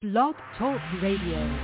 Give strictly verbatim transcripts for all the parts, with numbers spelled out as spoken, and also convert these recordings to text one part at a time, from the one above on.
Blog Talk Radio.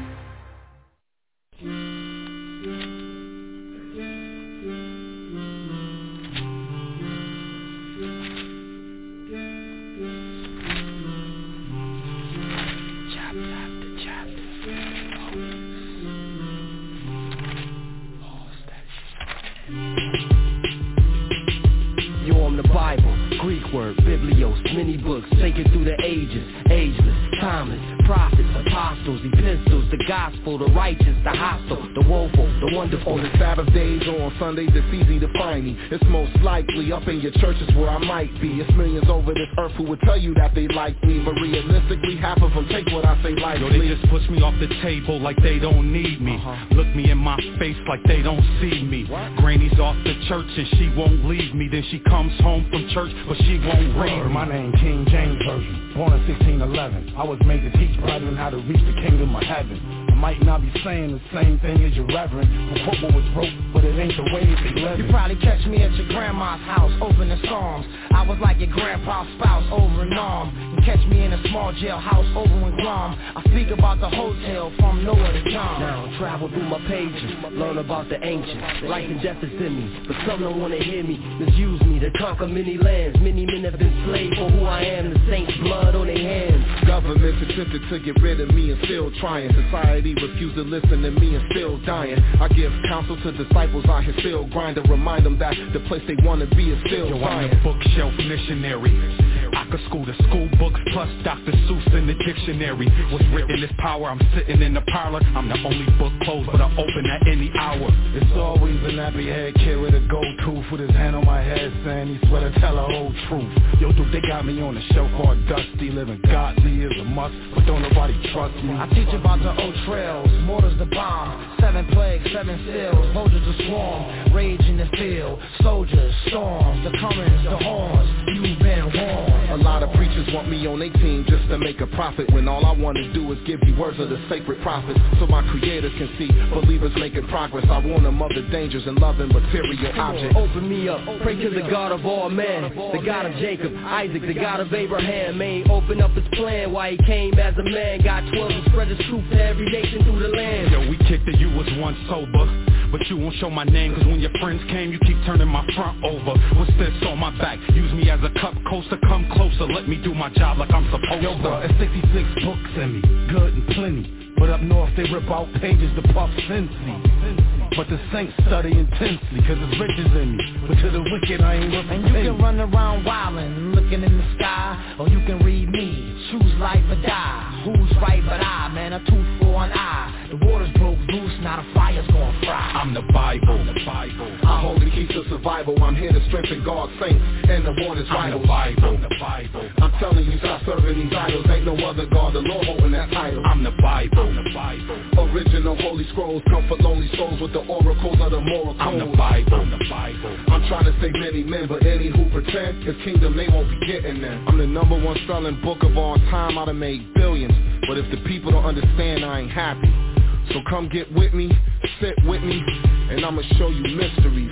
Many books taken through the ages, ageless, timeless, prophets, apostles, epistles, the gospel, the righteous, the hostile, the woeful, the wonderful. On the Sabbath days or on Sundays, it's easy to find me. It's most likely up in your churches where I might be. It's millions over this earth who would tell you that they like me, but realistically, half of them take what I say lightly. Yo, they just push me off the table like they don't need me. Uh-huh. Look me in my face like they don't see me. What? Granny's off the church and she won't leave me. Then she comes home from church, but she won't read me. My name King James Version, born in sixteen eleven. I was made to teach brethren how to reach the kingdom of heaven. I might not be saying the same thing as your reverend, but quote what was wrote, but it ain't the way they live. You probably catch me at your grandma's house, opening psalms. I was like your grandpa's spouse, over and on. You catch me in a small jailhouse, over in Guam. I speak about the hotel from Noah to John. Now travel through my pages, learn about the ancients. Life and death is in me, but some don't wanna hear me. Misuse me to conquer many lands. Many men have been slaves for who I am. The saints' blood on their hands. Governments attempted to get rid of me and still trying. Society refused to listen to me and still dying. I give counsel to disciples out here still grinding. Remind them that the place they wanna be is still Yo, science. I'm a bookshelf missionary. I could school the school books plus Doctor Seuss in the dictionary. What's written is power. I'm sitting in the parlor. I'm the only book closed, but I open at any hour. It's always a nappy head kid with a gold tooth with his hand on my head saying he swear to tell the whole truth. Yo, dude, they got me on the shelf all dusty. Living godly is a must, but don't nobody trust me. I teach about the old trails, mortars the bomb, seven plagues, seven seals, soldiers to swarm, rage in the field, soldiers, storms, the comings, the horns, you've been warned. A lot of preachers want me on their team just to make a profit, when all I want to do is give you words of the sacred prophets, so my creators can see believers making progress. I warn them of the dangers and loving material objects. Open me up, pray to the God of all men, the God of Jacob, Isaac, the God of Abraham. May he open up his plan why he came as a man. Got twelve and spread his truth to every nation through the land. Yo, we kicked it, you was once sober, but you won't show my name, cause when your friends came, you keep turning my front over. What's this on my back? Use me as a cup coaster, come closer, let me do my job like I'm supposed Yo, to. bro, it's sixty-six books in me, good and plenty, but up north they rip out pages to puff Cincy. But the saints study intensely, cause it's riches in me, but to the wicked I ain't looking. And you can run around wildin', looking in the sky, or you can read me, choose life or die. Who's right but I, man, a tooth for an eye. The waters broke loose, now the fire's gonna fry. I'm the Bible, the Bible. I hold the keys to survival. I'm here to strengthen God's saints and the warners' I'm rivals. the Bible, the Bible. I'm telling you, stop serving these idols. Ain't no other God, the Lord holding that title. I'm the Bible, the Bible. Original holy scrolls come for lonely souls with the oracles of the moral codes. I'm the Bible, I'm the Bible. I'm trying to save many men, but any who pretend his kingdom, they won't be getting there. I'm the number one selling book of all time. I done made billions, but if the people don't understand, I ain't happy. So come get with me, sit with me, and I'ma show you mysteries.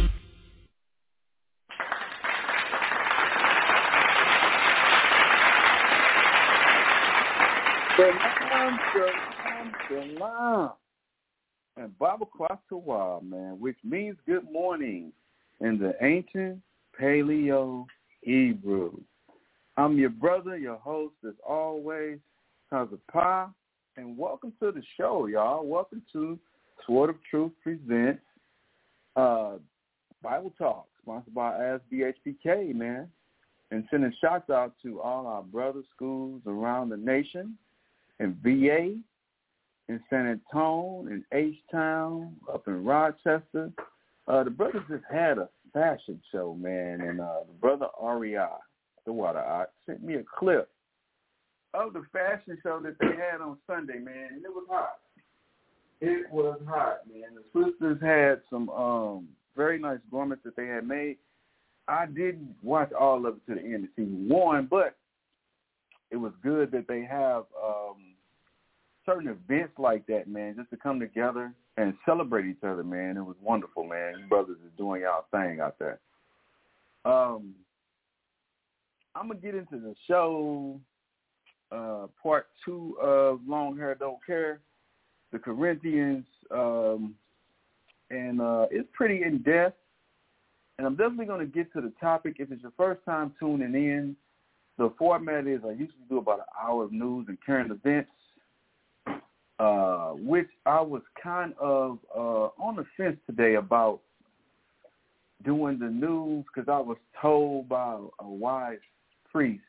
Shalom, shalom, shalom. And Bible Kwasawah, man, which means good morning in the ancient Paleo Hebrew. I'm your brother, your host, as always, Kazapah, and welcome to the show, y'all. Welcome to Sword of Truth Presents uh, Bible Talk, sponsored by A S B H P K, man. And sending shouts out to all our brother schools around the nation, in V A, in San Antonio, in H-Town, up in Rochester. Uh, the brothers just had a fashion show, man, and uh, the brother R E I, the Water Art, sent me a clip of the fashion show that they had on Sunday, man, and it was hot. It was hot, man. The sisters had some um, very nice garments that they had made. I didn't watch all of it to the end of season one, but it was good that they have um, certain events like that, man, just to come together and celebrate each other, man. It was wonderful, man. You brothers is doing y'all thing out there. Um, I'm going to get into the show uh, part two of Long Hair Don't Care, the Corinthians, um, and uh, it's pretty in-depth. And I'm definitely going to get to the topic. If it's your first time tuning in, the format is I usually do about an hour of news and current events, uh, which I was kind of uh, on the fence today about doing the news because I was told by a wise priest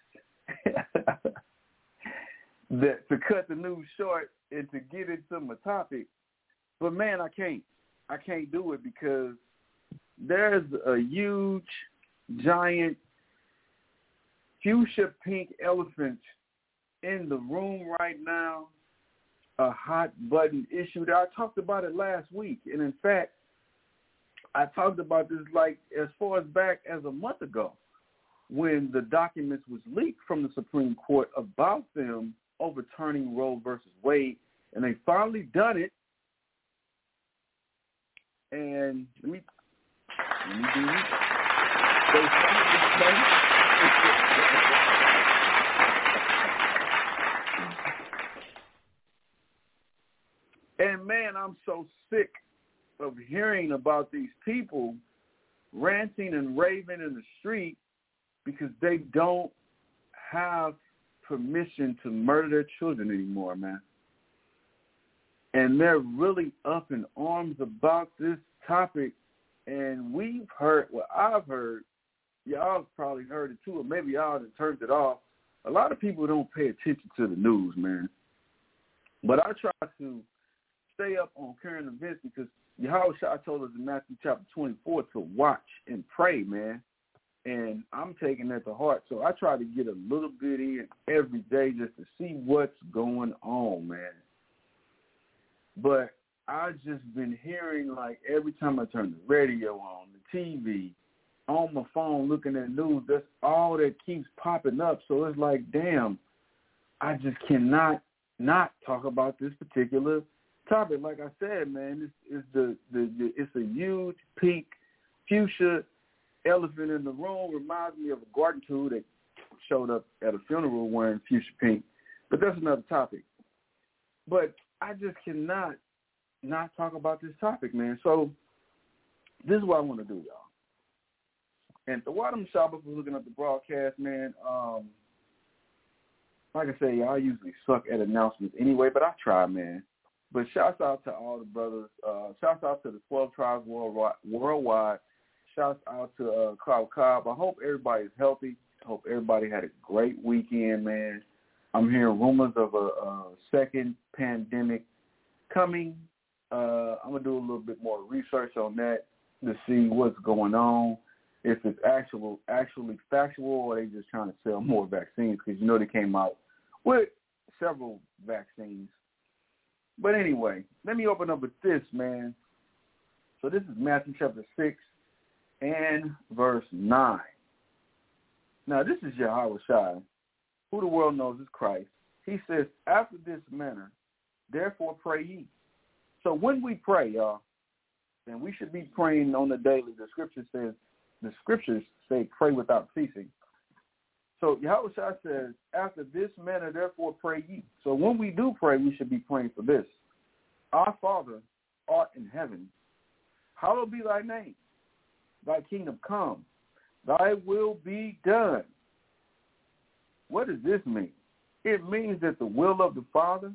that to cut the news short and to get into my topic. But, man, I can't. I can't do it because there's a huge, giant, fuchsia pink elephant in the room right now, a hot button issue that I talked about it last week. And, in fact, I talked about this like as far as back as a month ago when the documents was leaked from the Supreme Court about them overturning Roe versus Wade. And they finally done it. And let me, let me do this. They finally done it. And, man, I'm so sick of hearing about these people ranting and raving in the street because they don't have permission to murder their children anymore, man. And they're really up in arms about this topic. And we've heard, well, I've heard, y'all probably heard it too, or maybe y'all have turned it off. A lot of people don't pay attention to the news, man. But I try to stay up on current events because Yahushua told us in Matthew chapter twenty-four to watch and pray, man. And I'm taking that to heart. So I try to get a little bit in every day just to see what's going on, man. But I've just been hearing, like, every time I turn the radio on, the T V, on my phone looking at news, that's all that keeps popping up. So it's like, damn, I just cannot not talk about this particular topic. Like I said, man, it's, it's the, the, the it's a huge pink fuchsia elephant in the room. Reminds me of a garden tool that showed up at a funeral wearing fuchsia pink. But that's another topic. But I just cannot not talk about this topic, man. So this is what I want to do, y'all. And the Wadam Shabbat was looking at the broadcast, man. Um, like I say, y'all usually suck at announcements anyway, but I try, man. But shouts out to all the brothers. Uh, shouts out to the twelve tribes worldwide. worldwide. Shouts out to uh, Cloud Cobb. I hope everybody's healthy. I hope everybody had a great weekend, man. I'm hearing rumors of a, a second pandemic coming. Uh, I'm going to do a little bit more research on that to see what's going on, if it's actual, actually factual or they just trying to sell more vaccines because, you know, they came out with several vaccines. But anyway, let me open up with this, man. So this is Matthew chapter six and verse nine. Now, this is Yahushua, who the world knows is Christ. He says, after this manner, therefore pray ye. So when we pray, y'all, then we should be praying on the daily. The scripture says, the scriptures say pray without ceasing. So Yahushua says, after this manner, therefore pray ye. So when we do pray, we should be praying for this. Our Father art in heaven, hallowed be thy name. Thy kingdom come. Thy will be done. What does this mean? It means that the will of the Father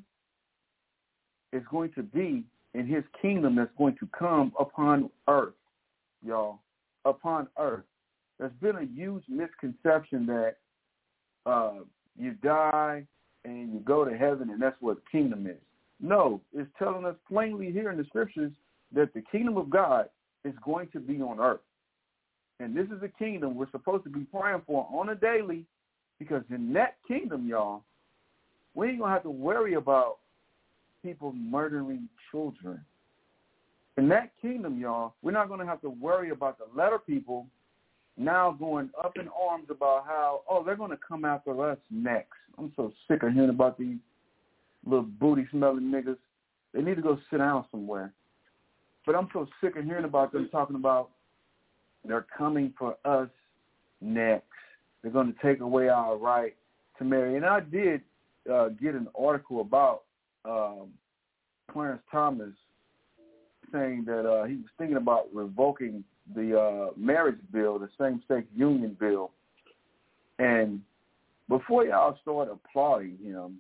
is going to be in his kingdom that's going to come upon earth, y'all, upon earth. There's been a huge misconception that uh, you die and you go to heaven and that's what the kingdom is. No, it's telling us plainly here in the scriptures that the kingdom of God is going to be on earth. And this is a kingdom we're supposed to be praying for on a daily, because in that kingdom, y'all, we ain't going to have to worry about people murdering children. In that kingdom, y'all, we're not going to have to worry about the letter people now going up in arms about how, oh, they're going to come after us next. I'm so sick of hearing about these little booty-smelling niggas. They need to go sit down somewhere. But I'm so sick of hearing about them talking about they're coming for us next. They're going to take away our right to marry. And I did uh, get an article about um, Clarence Thomas saying that uh, he was thinking about revoking the uh, marriage bill, the same-sex union bill. And before y'all start applauding him,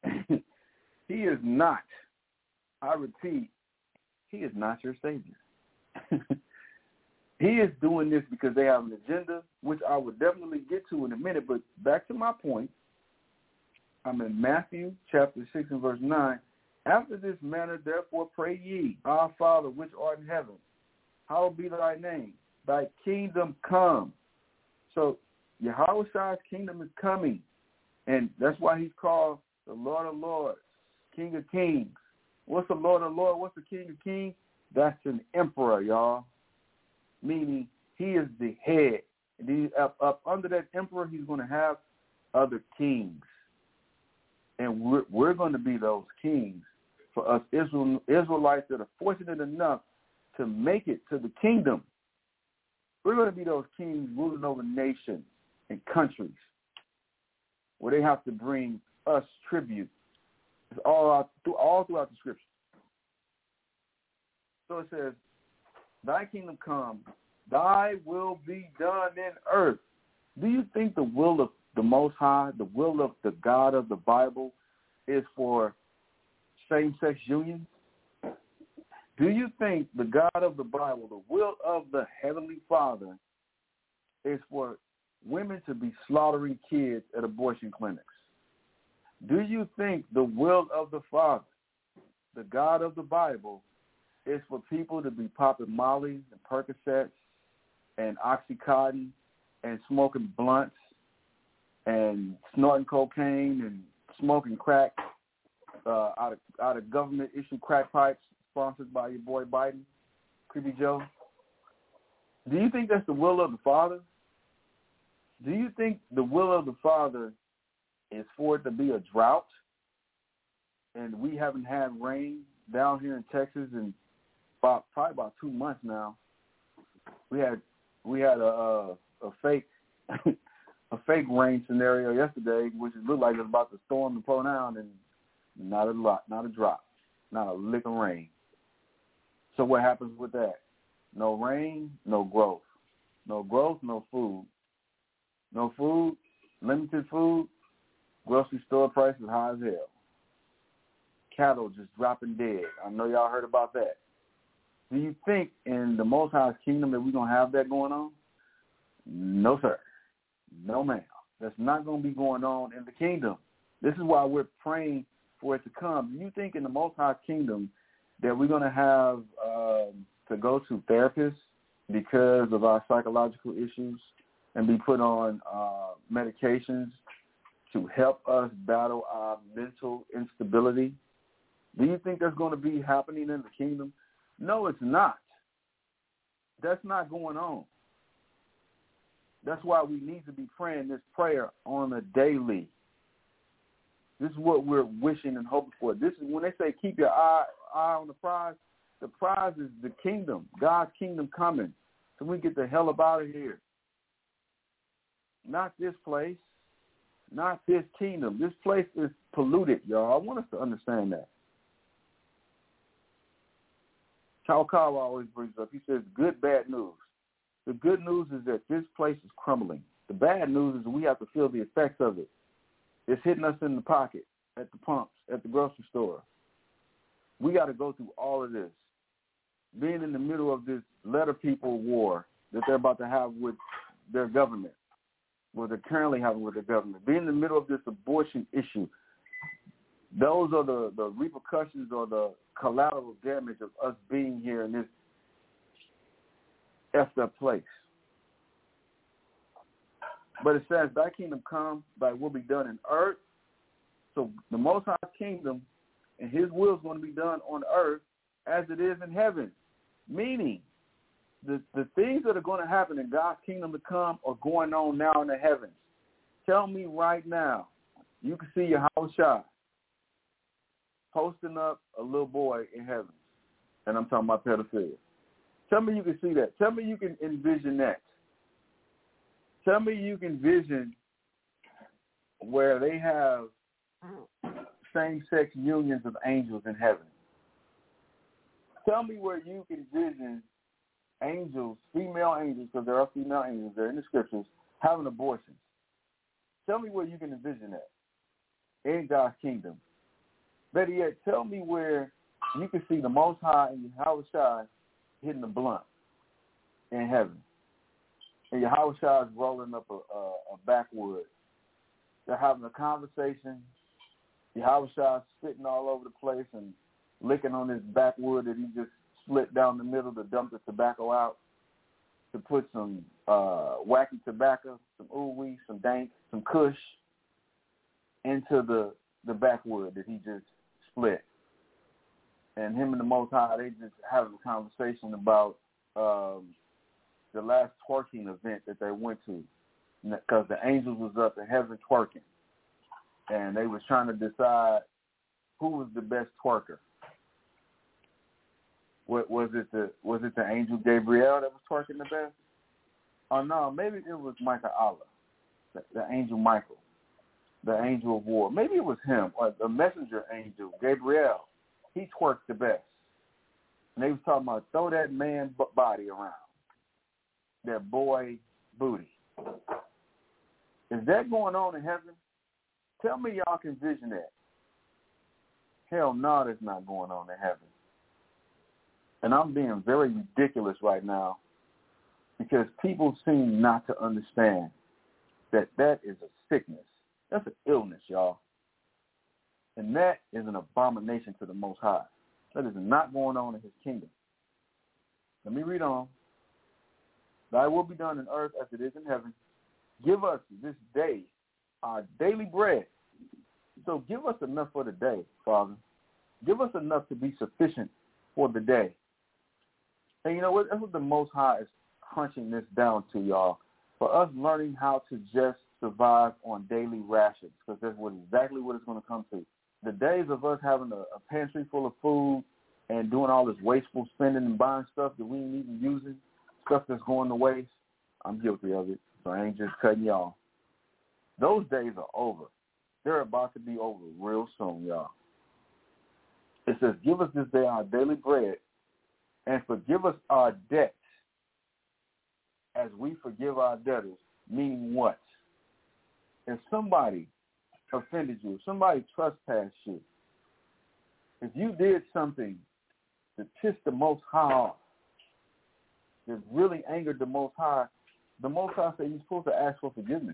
he is not, I repeat, he is not your savior. He is doing this because they have an agenda, which I would definitely get to in a minute. But back to my point, I'm in Matthew chapter six and verse nine. After this manner, therefore, pray ye, Our Father which art in heaven, hallowed be thy name. Thy kingdom come. So Yahweh's kingdom is coming. And that's why he's called the Lord of Lords, King of Kings. What's the Lord of Lords? What's the King of Kings? That's an emperor, y'all. Meaning he is the head. And he, up, up under that emperor, he's going to have other kings. And we're, we're going to be those kings for us Israel, Israelites that are fortunate enough to make it to the kingdom. We're going to be those kings ruling over nations and countries where they have to bring us tribute. It's all, out, all throughout the scripture. So it says, thy kingdom come, thy will be done in earth. Do you think the will of the Most High, the will of the God of the Bible is for same-sex unions? Do you think the God of the Bible, the will of the Heavenly Father, is for women to be slaughtering kids at abortion clinics? Do you think the will of the Father, the God of the Bible, is for people to be popping Molly and Percocets and Oxycontin and smoking blunts and snorting cocaine and smoking crack uh, out of out of government-issued crack pipes sponsored by your boy Biden, Creepy Joe? Do you think that's the will of the Father? Do you think the will of the Father is for it to be a drought and we haven't had rain down here in Texas in about, probably about two months now? We had we had a a, a fake a fake rain scenario yesterday, which it looked like it was about to storm and pour down, and not a lot, not a drop, not a lick of rain. So what happens with that? No rain, no growth. No growth, no food. No food, limited food, grocery store prices high as hell. Cattle just dropping dead. I know y'all heard about that. Do you think in the Most High's kingdom that we're going to have that going on? No, sir. No, ma'am. That's not going to be going on in the kingdom. This is why we're praying for it to come. Do you think in the Most High's kingdom that we're going to have um, to go to therapists because of our psychological issues and be put on uh, medications to help us battle our mental instability? Do you think that's going to be happening in the kingdom? No, it's not. That's not going on. That's why we need to be praying this prayer on a daily. This is what we're wishing and hoping for. This is when they say keep your eye, eye on the prize. The prize is the kingdom, God's kingdom coming. So we get the hell up out of here. Not this place. Not this kingdom. This place is polluted, y'all. I want us to understand that. Chalkawa always brings up, he says, good, bad news. The good news is that this place is crumbling. The bad news is we have to feel the effects of it. It's hitting us in the pocket, at the pumps, at the grocery store. We got to go through all of this. Being in the middle of this letter people war that they're about to have with their government, what they're currently having with their government. Being in the middle of this abortion issue, those are the, the repercussions or the collateral damage of us being here in this effed up place. But it says, thy kingdom come, thy will be done in earth. So the Most High kingdom and his will is going to be done on earth as it is in heaven. Meaning, the, the things that are going to happen in God's kingdom to come are going on now in the heavens. Tell me right now, you can see Yahushua posting up a little boy in heaven. And I'm talking about pedophilia. Tell me you can see that. Tell me you can envision that. Tell me you can vision where they have same-sex unions of angels in heaven. Tell me where you can vision angels, female angels, because there are female angels there in the scriptures, having abortions. Tell me where you can envision that in God's kingdom. Better yet, tell me where you can see the Most High and Yahweh Shai hitting the blunt in heaven. And Yahweh Shai is rolling up a, a, a backwood. They're having a conversation. Yahweh Shai is spitting all over the place and licking on this backwood that he just split down the middle to dump the tobacco out, to put some uh, wacky tobacco, some ooey, some dank, some kush into the, the backwood that he just split. And him and the Most High, they just having a conversation about um, the last twerking event that they went to, because the angels was up in heaven twerking, and they was trying to decide who was the best twerker. What was it? The was it the angel Gabriel that was twerking the best? Oh no, maybe it was Michael Allah, the, the angel Michael, the angel of war. Maybe it was him, or the messenger angel Gabriel. He twerked the best. And they was talking about throw that man body around, that boy booty. Is that going on in heaven? Tell me y'all can vision that. Hell no, that's not going on in heaven. And I'm being very ridiculous right now because people seem not to understand that that is a sickness. That's an illness, y'all. And that is an abomination to the Most High. That is not going on in his kingdom. Let me read on. Thy will be done in earth as it is in heaven. Give us this day our daily bread. So give us enough for the day, Father. Give us enough to be sufficient for the day. And you know what? That's what the Most High is crunching this down to, y'all. For us learning how to just survive on daily rations, because that's what exactly what it's going to come to. The days of us having a, a pantry full of food and doing all this wasteful spending and buying stuff that we ain't even using, stuff that's going to waste, I'm guilty of it, so I ain't just cutting y'all. Those days are over. They're about to be over real soon, y'all. It says, give us this day our daily bread and forgive us our debts as we forgive our debtors, meaning what? If somebody offended you, if somebody trespassed you, if you did something that pissed the Most High off, that really angered the Most High, the Most High said you're supposed to ask for forgiveness.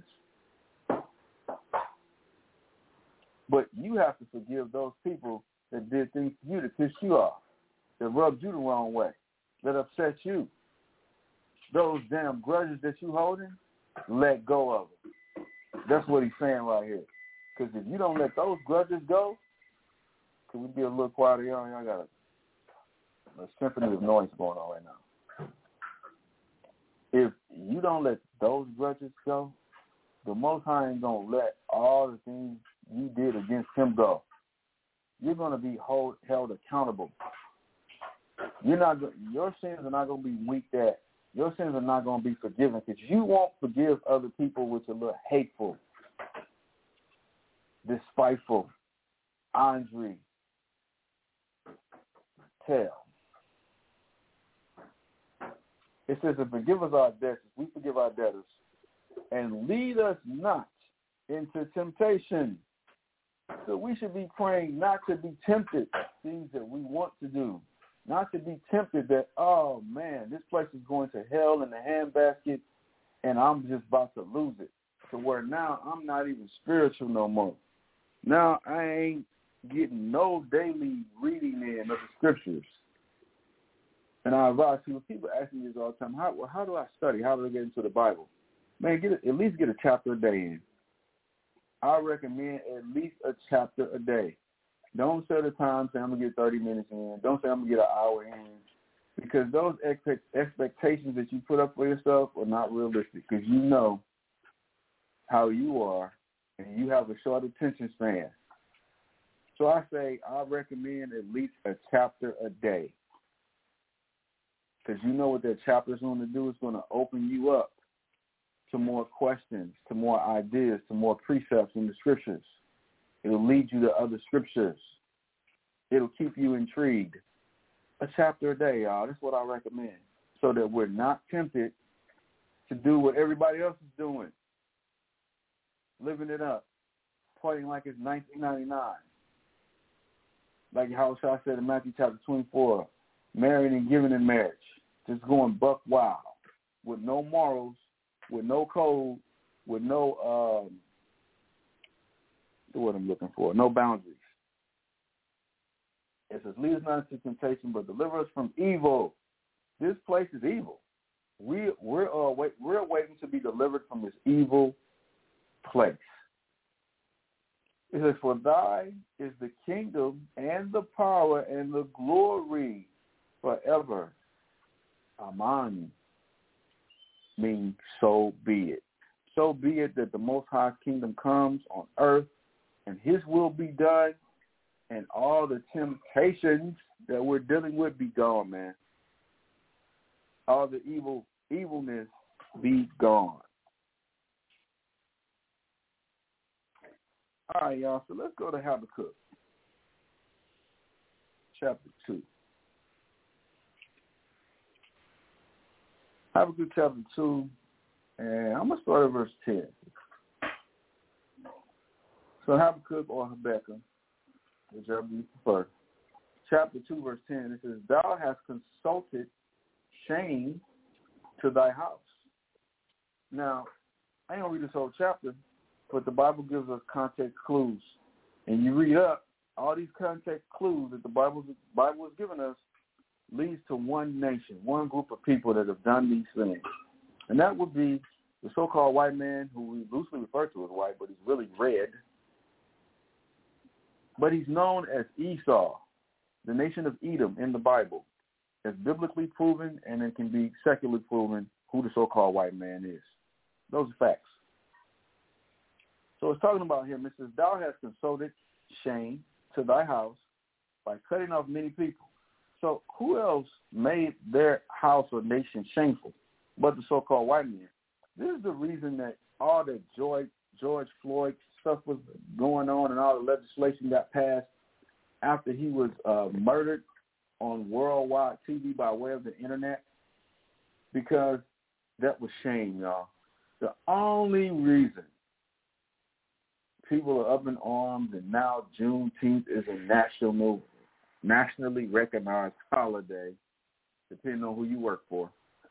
But you have to forgive those people that did things to you that pissed you off, that rubbed you the wrong way, that upset you. Those damn grudges that you holding, let go of them. That's what he's saying right here. Because if you don't let those grudges go, could we be a little quieter? Y'all, y'all got a, a symphony of noise going on right now. If you don't let those grudges go, the Most High ain't going to let all the things you did against him go. You're going to be hold, held accountable. You're not. Your sins are not going to be winked at. Your sins are not going to be forgiven because you won't forgive other people which are a little hateful, despiteful, Andre, tell. It says to forgive us our debts, we forgive our debtors, and lead us not into temptation. So we should be praying not to be tempted, things that we want to do. Not to be tempted that, oh, man, this place is going to hell in the handbasket, and I'm just about to lose it. To where now I'm not even spiritual no more. Now I ain't getting no daily reading in of the scriptures. And I advise people, people ask me this all the time, how, well, how do I study? How do I get into the Bible? Man, get a, at least get a chapter a day in. I recommend at least a chapter a day. Don't set a time, say I'm going to get thirty minutes in. Don't say I'm going to get an hour in. Because those expect, expectations that you put up for yourself are not realistic. Because you know how you are, and you have a short attention span. So I say I recommend at least a chapter a day. Because you know what that chapter is going to do. It's going to open you up to more questions, to more ideas, to more precepts in the scriptures. It'll lead you to other scriptures. It'll keep you intrigued. A chapter a day, y'all. That's what I recommend, so that we're not tempted to do what everybody else is doing, living it up, partying like it's nineteen ninety-nine. Like how I said in Matthew chapter twenty-four, marrying and giving in marriage, just going buck wild, with no morals, with no code, with no, um, what I'm looking for, no boundaries. It says, lead us not into temptation, but deliver us from evil. This place is evil. We, we're, uh, wait, we're waiting to be delivered from this evil place. It says, for thine is the kingdom and the power and the glory forever. Amen. Means so be it. So be it that the Most High kingdom comes on earth and his will be done, and all the temptations that we're dealing with be gone, man. All the evil evilness be gone. All right, y'all, so let's go to Habakkuk, chapter two. Habakkuk chapter two, and I'm going to start at verse ten. So Habakkuk or Habakkuk, whichever you prefer. Chapter two, verse ten, it says, thou hast consulted shame to thy house. Now, I ain't going to read this whole chapter, but the Bible gives us context clues. And you read up, all these context clues that the Bible, Bible has given us leads to one nation, one group of people that have done these things. And that would be the so-called white man, who we loosely refer to as white, but he's really red. But he's known as Esau, the nation of Edom in the Bible. It's biblically proven, and it can be secularly proven who the so-called white man is. Those are facts. So it's talking about him. It says, thou hast consulted shame to thy house by cutting off many people. So who else made their house or nation shameful but the so-called white man? This is the reason that all the George, George Floyd stuff was going on and all the legislation got passed after he was uh, murdered on worldwide T V by way of the internet, because that was shame, y'all. The only reason people are up in arms and now Juneteenth is a national, nationally recognized holiday, depending on who you work for,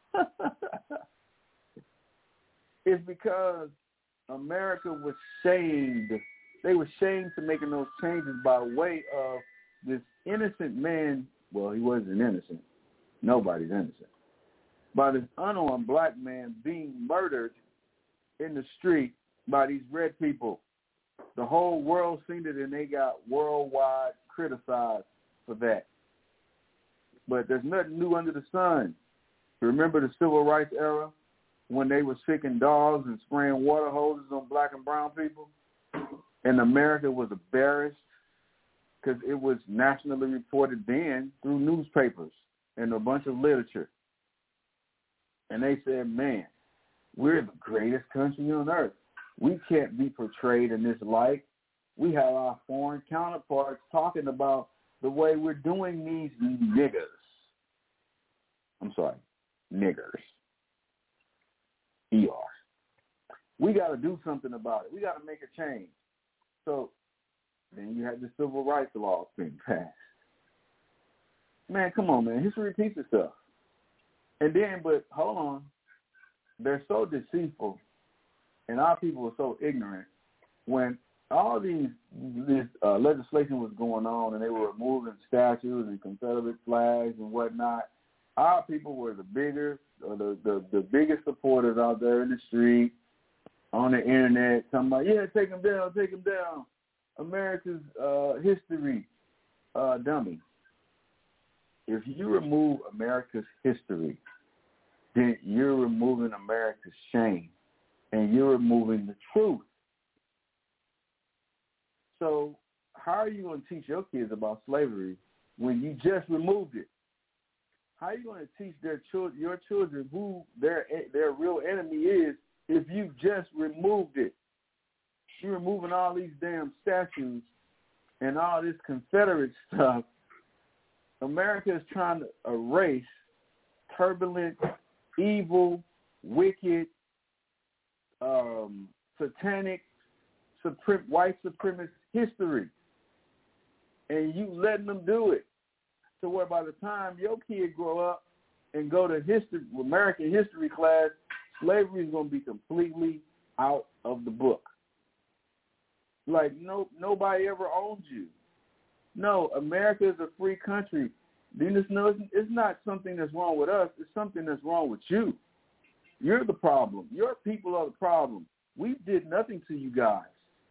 is because America was shamed. They were shamed to making those changes by way of this innocent man. Well, he wasn't innocent. Nobody's innocent. By this unarmed black man being murdered in the street by these red people. The whole world seen it, and they got worldwide criticized for that. But there's nothing new under the sun. Remember the civil rights era when they were sicking dogs and spraying water hoses on black and brown people? And America was embarrassed because it was nationally reported then through newspapers and a bunch of literature. And they said, man, we're the greatest country on earth. We can't be portrayed in this light. We have our foreign counterparts talking about the way we're doing these niggers. I'm sorry, niggers. E R. We got to do something about it. We got to make a change. So then you had the civil rights laws being passed. Man, come on, man. History repeats itself. And then, but hold on. They're so deceitful, and our people are so ignorant. When all these this uh, legislation was going on, and they were removing statues and Confederate flags and whatnot, our people were the bigger, or the, the the biggest supporters out there in the street, on the internet, talking about, yeah, take them down, take them down. America's uh, history, uh, dummy. If you remove America's history, then you're removing America's shame, and you're removing the truth. So how are you going to teach your kids about slavery when you just removed it? How are you going to teach their children, your children who their their real enemy is if you just removed it? You're removing all these damn statues and all this Confederate stuff. America is trying to erase turbulent, evil, wicked, um, satanic, supre- white supremacist history. And you letting them do it. So where by the time your kid grow up and go to history, American history class, slavery is going to be completely out of the book. Like, no, nobody ever owned you. No, America is a free country. Do you just know it's, it's not something that's wrong with us. It's something that's wrong with you. You're the problem. Your people are the problem. We did nothing to you guys.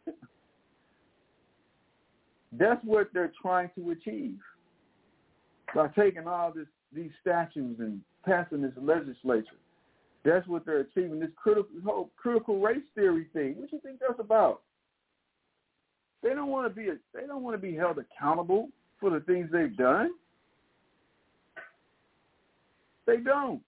That's what they're trying to achieve by taking all this, these statues and passing this legislature. That's what they're achieving. This critical, whole critical race theory thing. What do you think that's about? They don't want to be. A, they don't want to be held accountable for the things they've done. They don't.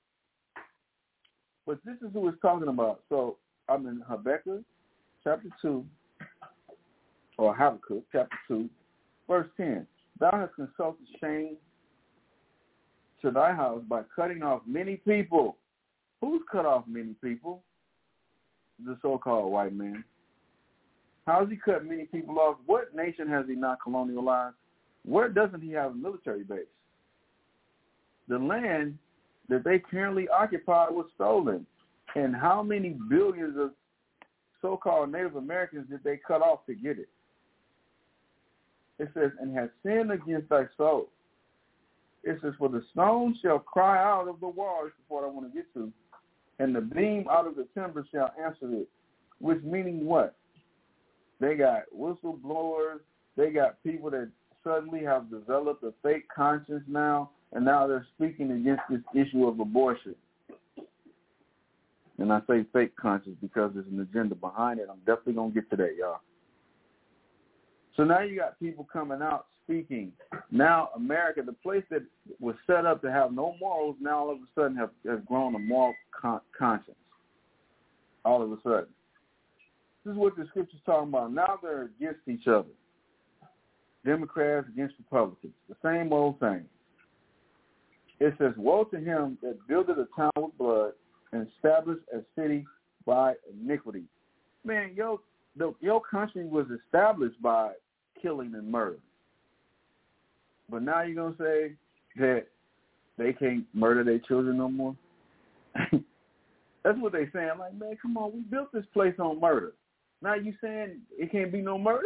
But this is who it's talking about. So I'm in Habakkuk chapter two, or Habakkuk chapter two, verse ten. Thou hast consulted shame to thy house by cutting off many people. Who's cut off many people? The so-called white man. How has he cut many people off? What nation has he not colonialized? Where doesn't he have a military base? The land that they currently occupy was stolen. And how many billions of so-called Native Americans did they cut off to get it? It says, and has sinned against thy soul. It says, for the stone shall cry out of the wall. This is what I want to get to. And the beam out of the timber shall answer it. Which meaning what? They got whistleblowers. They got people that suddenly have developed a fake conscience now, and now they're speaking against this issue of abortion. And I say fake conscience because there's an agenda behind it. I'm definitely going to get to that, y'all. So now you got people coming out speaking. Now America, the place that was set up to have no morals, now all of a sudden have, has grown a moral con- conscience. All of a sudden. This is what the scripture's talking about. Now they're against each other. Democrats against Republicans. The same old thing. It says, woe to him that builded a town with blood and established a city by iniquity. Man, your, the, your country was established by killing and murder. But now you're going to say that they can't murder their children no more? That's what they're saying. I'm like, man, come on, we built this place on murder. Now you saying it can't be no murder?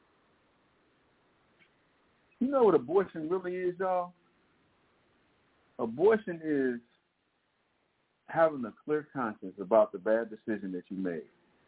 You know what abortion really is, y'all? Abortion is having a clear conscience about the bad decision that you made.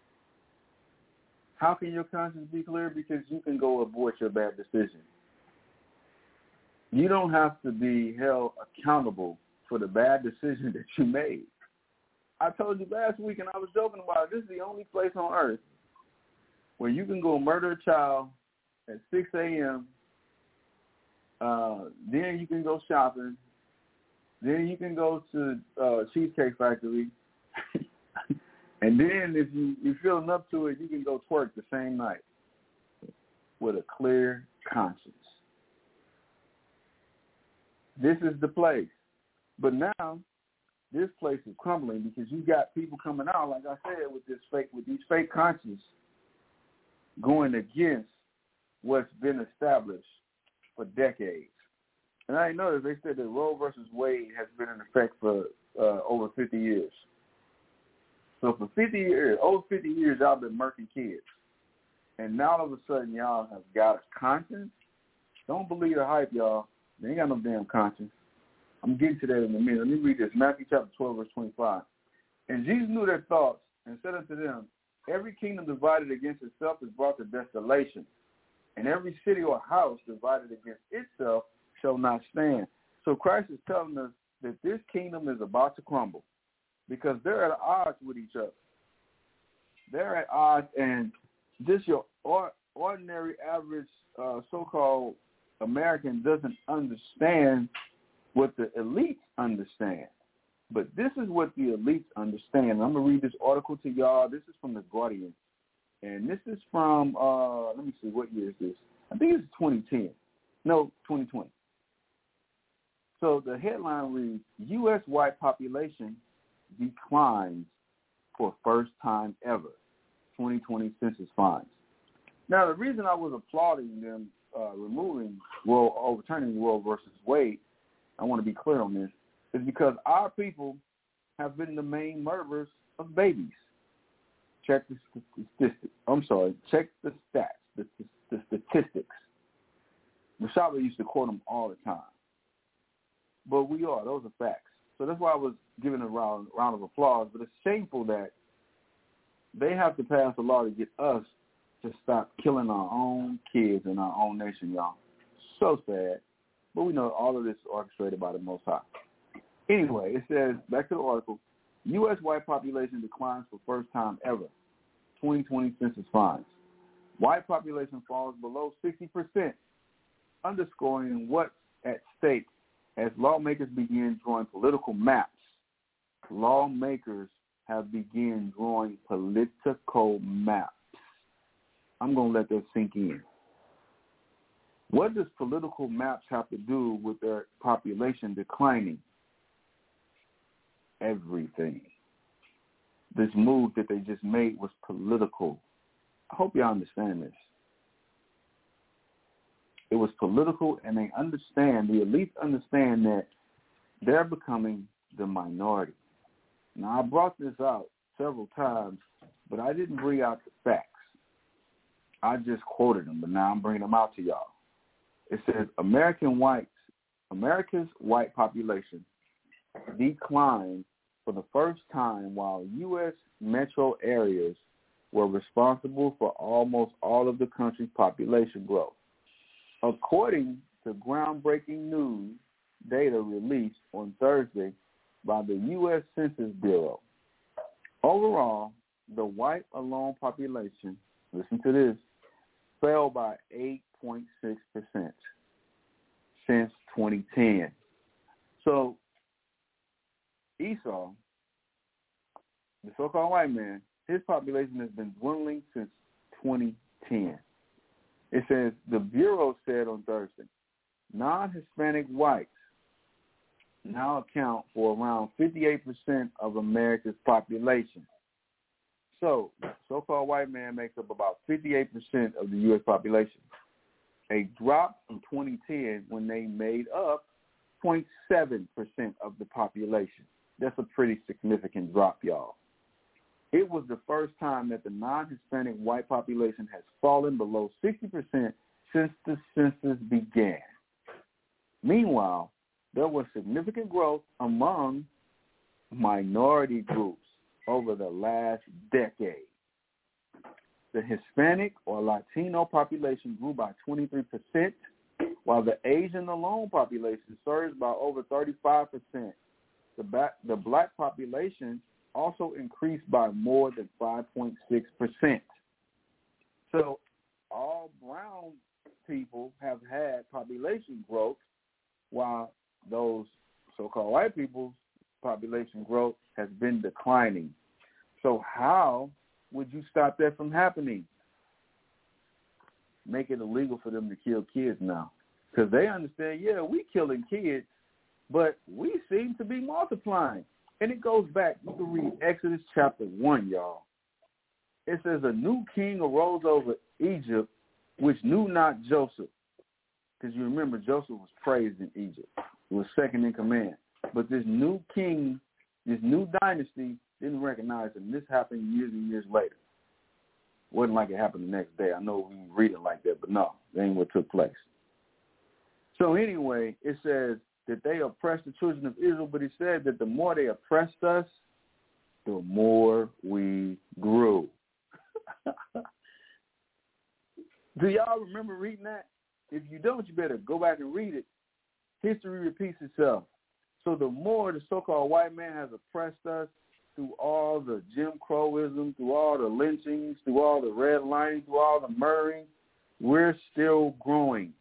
How can your conscience be clear? Because you can go abort your bad decision. You don't have to be held accountable for the bad decision that you made. I told you last week, and I was joking about it, this is the only place on earth where you can go murder a child at six a.m., uh, then you can go shopping, then you can go to uh, Cheesecake Factory, and then if you, you're feeling up to it, you can go twerk the same night with a clear conscience. This is the place. But now, this place is crumbling because you got people coming out, like I said, with this fake, with these fake consciences going against what's been established for decades. And I noticed they said that Roe versus Wade has been in effect for uh, over fifty years. So for fifty years, over fifty years, y'all been murking kids. And now all of a sudden y'all have got a conscience. Don't believe the hype, y'all. They ain't got no damn conscience. I'm getting to that in a minute. Let me read this. Matthew chapter twelve, verse twenty-five. And Jesus knew their thoughts and said unto them, every kingdom divided against itself is brought to desolation, and every city or house divided against itself shall not stand. So Christ is telling us that this kingdom is about to crumble because they're at odds with each other. They're at odds, and just your ordinary, average, uh, so-called American doesn't understand what the elites understand. But this is what the elites understand. I'm going to read this article to y'all. This is from The Guardian. And this is from, uh, let me see, what year is this? I think it's twenty ten. No, twenty twenty. So the headline reads, U S white population declines for first time ever. twenty twenty census finds. Now, the reason I was applauding them uh, removing Roe, overturning Roe versus Wade, I want to be clear on this, is because our people have been the main murderers of babies. Check the statistics. I'm sorry. Check the stats, the, the, the statistics. Rashaba used to quote them all the time. But we are. Those are facts. So that's why I was giving a round, round of applause. But it's shameful that they have to pass a law to get us to stop killing our own kids in our own nation, y'all. So sad. But we know all of this is orchestrated by the Most High. Anyway, it says, back to the article, U S white population declines for first time ever. twenty twenty census finds. White population falls below sixty percent, underscoring what's at stake as lawmakers begin drawing political maps. Lawmakers have begun drawing political maps. I'm going to let that sink in. What does political maps have to do with their population declining? Everything. This move that they just made was political. I hope y'all understand this. It was political, and they understand, the elites understand that they're becoming the minority. Now, I brought this out several times, but I didn't bring out the facts. I just quoted them, but now I'm bringing them out to y'all. It says American whites, America's white population declined for the first time while U S metro areas were responsible for almost all of the country's population growth. According to groundbreaking news data released on Thursday by the U S Census Bureau, overall, the white alone population, listen to this, fell by eight point six percent since twenty ten. So Esau, the so-called white man, his population has been dwindling since twenty ten. It says, the Bureau said on Thursday, non-Hispanic whites now account for around fifty-eight percent of America's population. So, so-called white man makes up about fifty-eight percent of the U S population, a drop from twenty ten when they made up zero point seven percent of the population. That's a pretty significant drop, y'all. It was the first time that the non-Hispanic white population has fallen below sixty percent since the census began. Meanwhile, there was significant growth among minority groups over the last decade. The Hispanic or Latino population grew by twenty-three percent, while the Asian alone population surged by over thirty-five percent. The, ba- the black population also increased by more than five point six percent. So all brown people have had population growth, while those so-called white people's population growth has been declining. So how would you stop that from happening? Make it illegal for them to kill kids now. Because they understand, yeah, we killing kids, but we seem to be multiplying. And it goes back, you can read Exodus chapter one, y'all. It says, a new king arose over Egypt, which knew not Joseph. Because you remember, Joseph was praised in Egypt. He was second in command. But this new king, this new dynasty, didn't recognize him. This happened years and years later. Wasn't like it happened the next day. I know we read it like that, but no, that ain't what took place. So anyway, it says that they oppressed the children of Israel, but he said that the more they oppressed us, the more we grew. Do y'all remember reading that? If you don't, you better go back and read it. History repeats itself. So the more the so-called white man has oppressed us through all the Jim Crowism, through all the lynchings, through all the redlining, through all the murdering, we're still growing.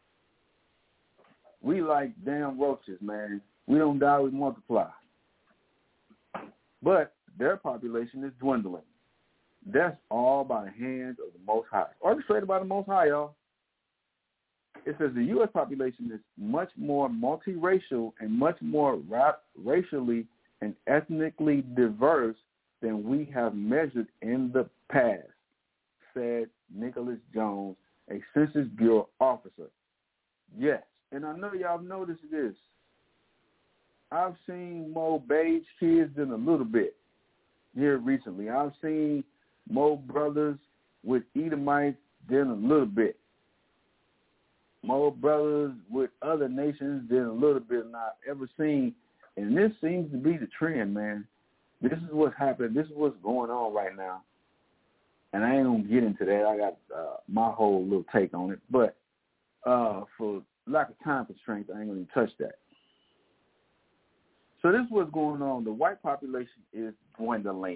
We like damn roaches, man. We don't die, we multiply. But their population is dwindling. That's all by the hands of the Most High. Orchestrated by the Most High, y'all. It says the U S population is much more multiracial and much more rap- racially and ethnically diverse than we have measured in the past, said Nicholas Jones, a Census Bureau officer. Yes, and I know y'all noticed this. I've seen more beige kids than a little bit here recently. I've seen more brothers with Edomites than a little bit. More brothers with other nations than a little bit than I've ever seen. And this seems to be the trend, man. This is what's happening. This is what's going on right now. And I ain't going to get into that. I got uh, my whole little take on it. But uh, for lack of time constraints, I ain't going to touch that. So this is what's going on. The white population is dwindling.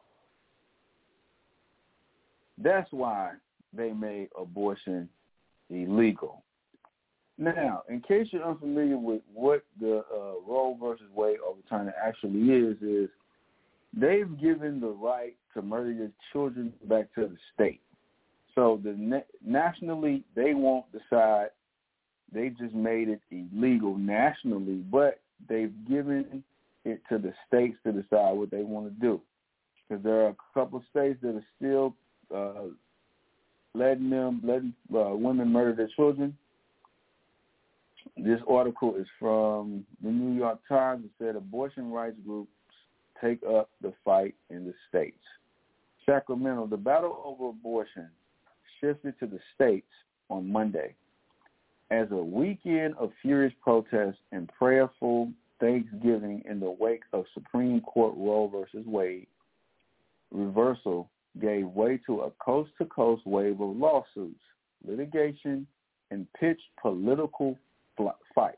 That's why they made abortion illegal. Now, in case you're unfamiliar with what the uh, Roe versus Wade overturning actually is, is they've given the right to murder your children back to the state. So the na- nationally, they won't decide. They just made it illegal nationally, but they've given it to the states to decide what they want to do. Because there are a couple of states that are still uh, letting them, letting uh, women murder their children. This article is from the New York Times. It said abortion rights groups take up the fight in the states. Sacramento, the battle over abortion shifted to the states on Monday as a weekend of furious protests and prayerful Thanksgiving in the wake of Supreme Court Roe versus Wade reversal gave way to a coast-to-coast wave of lawsuits, litigation, and pitched political fights,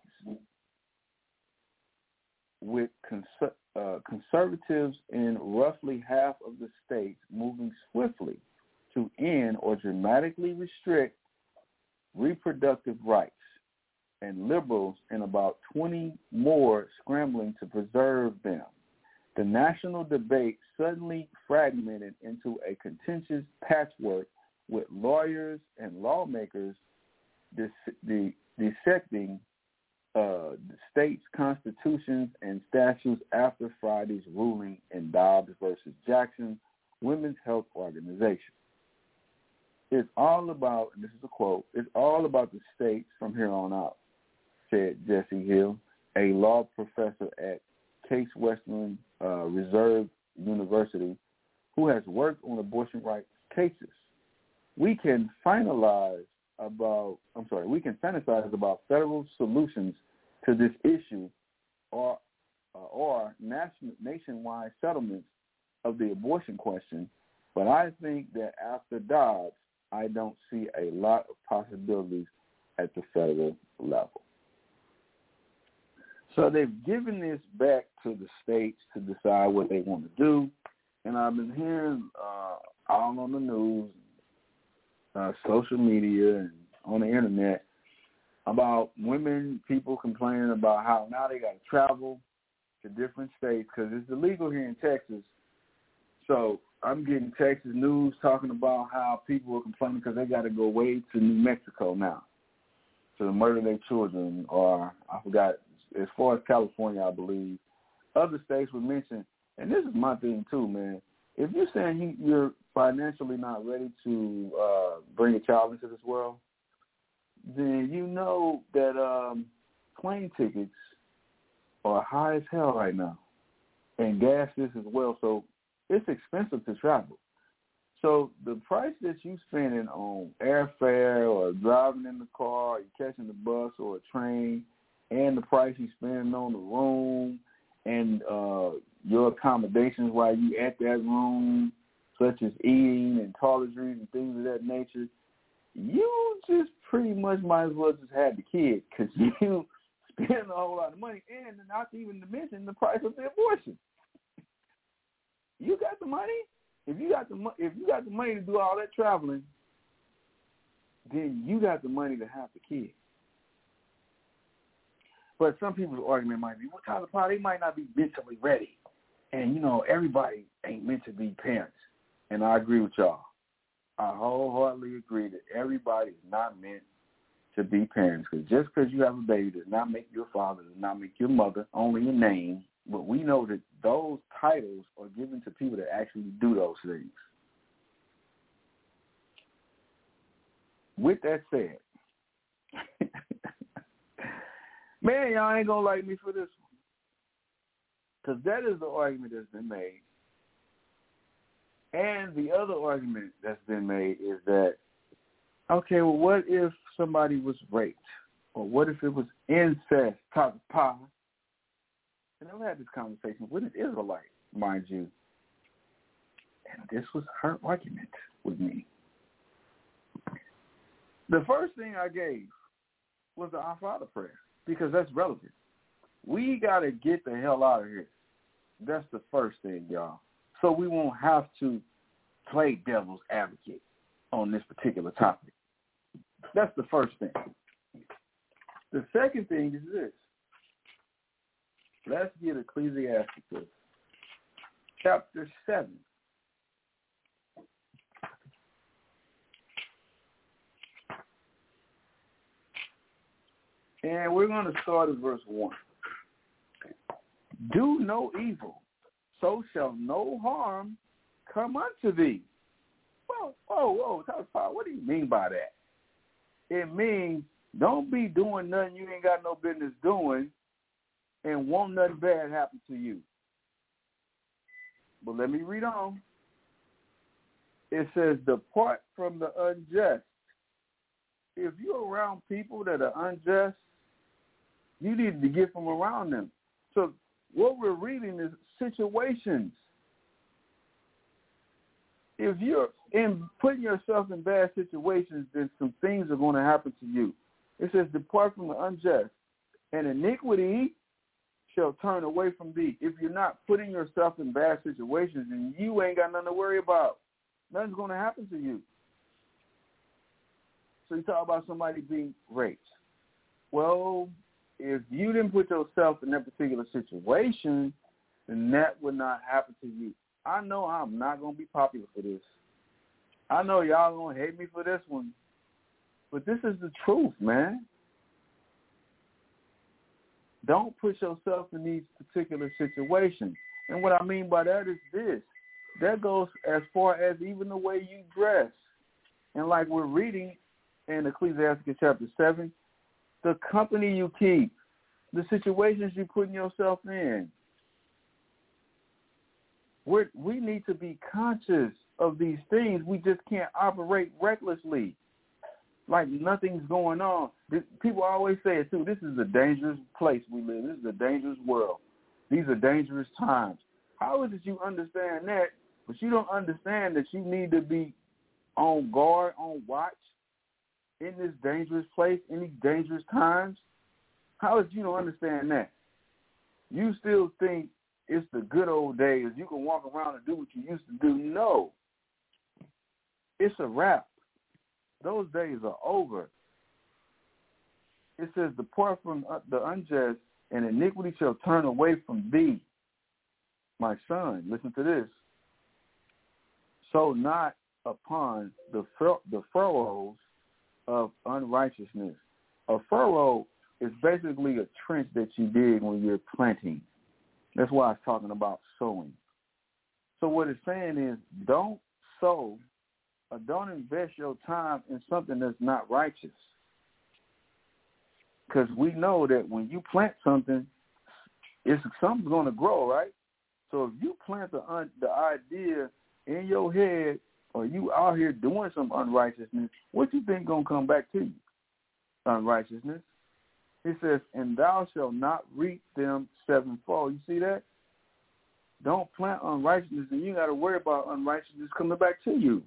with cons- uh, conservatives in roughly half of the states moving swiftly to end or dramatically restrict reproductive rights, and liberals in about twenty more scrambling to preserve them. The national debate suddenly fragmented into a contentious patchwork with lawyers and lawmakers dis- the dissecting uh, the state's constitutions and statutes after Friday's ruling in Dobbs versus Jackson Women's Health Organization. It's all about, and this is a quote, it's all about the states from here on out, said Jesse Hill, a law professor at Case Western uh, Reserve University, who has worked on abortion rights cases. We can finalize about, I'm sorry, we can fantasize about federal solutions to this issue or uh, or national, nationwide settlements of the abortion question, but I think that after Dobbs, I don't see a lot of possibilities at the federal level. So they've given this back to the states to decide what they want to do, and I've been hearing uh, all on the news, uh, social media, and on the internet about women, people complaining about how now they got to travel to different states because it's illegal here in Texas. So I'm getting Texas news talking about how people are complaining because they got to go way to New Mexico now to murder their children, or I forgot, as far as California, I believe. Other states were mentioned, and this is my thing too, man. If you're saying you're financially not ready to uh, bring a child into this world, then you know that um, plane tickets are high as hell right now, and gas is as well. So it's expensive to travel. So the price that you spending on airfare or driving in the car, or you're catching the bus or a train, and the price you spending on the room and uh, your accommodations while you at that room, such as eating and toiletries and things of that nature, you just pretty much might as well just have the kid because you spend a whole lot of money, and not even to mention the price of the abortion. You got the money. If you got the mo- if you got the money to do all that traveling, then you got the money to have the kid. But some people's argument might be, well, Tyler Potter, they might not be mentally ready. And, you know, everybody ain't meant to be parents. And I agree with y'all. I wholeheartedly agree that everybody is not meant to be parents. Because just because you have a baby does not make you a father, does not make you a mother, only a name. But we know that those titles are given to people that actually do those things. With that said, man, y'all ain't going to like me for this one. Because that is the argument that's been made. And the other argument that's been made is that, okay, well, what if somebody was raped? Or what if it was incest, top of pie? And I've had this conversation with an Israelite, mind you. And this was her argument with me. The first thing I gave was the Our Father prayer, because that's relevant. We got to get the hell out of here. That's the first thing, y'all. So we won't have to play devil's advocate on this particular topic. That's the first thing. The second thing is this. Let's get Ecclesiastes chapter seven. And we're going to start at verse one. Do no evil, so shall no harm come unto thee. Whoa, whoa, whoa, Tyler, what do you mean by that? It means don't be doing nothing you ain't got no business doing and won't nothing bad happen to you. But let me read on. It says, depart from the unjust. If you're around people that are unjust, you need to get from around them. So what we're reading is situations. If you're in putting yourself in bad situations, then some things are going to happen to you. It says, depart from the unjust, and iniquity shall turn away from thee. If you're not putting yourself in bad situations, then you ain't got nothing to worry about. Nothing's going to happen to you. So you talk about somebody being raped. Well, if you didn't put yourself in that particular situation, then that would not happen to you. I know I'm not going to be popular for this. I know y'all going to hate me for this one. But this is the truth, man. Don't put yourself in these particular situations. And what I mean by that is this. That goes as far as even the way you dress. And like we're reading in Ecclesiastes chapter seven, the company you keep, the situations you're putting yourself in. We're, we need to be conscious of these things. We just can't operate recklessly, like nothing's going on. People always say it, too. This is a dangerous place we live. This is a dangerous world. These are dangerous times. How is it you understand that, but you don't understand that you need to be on guard, on watch, in this dangerous place, in these dangerous times? How is it you don't understand that? You still think it's the good old days. You can walk around and do what you used to do. No. It's a wrap. Those days are over. It says, depart from the unjust, and iniquity shall turn away from thee. My son, listen to this. So not upon the fur- the furrows of unrighteousness. A furrow is basically a trench that you dig when you're planting. That's why I was talking about sowing. So what it's saying is, don't sow or don't invest your time in something that's not righteous. Because we know that when you plant something, it's something's going to grow, right? So if you plant the un, the idea in your head, or you out here doing some unrighteousness, what you think going to come back to you? Unrighteousness. It says, and thou shalt not reap them sevenfold. You see that? Don't plant unrighteousness, and you got to worry about unrighteousness coming back to you.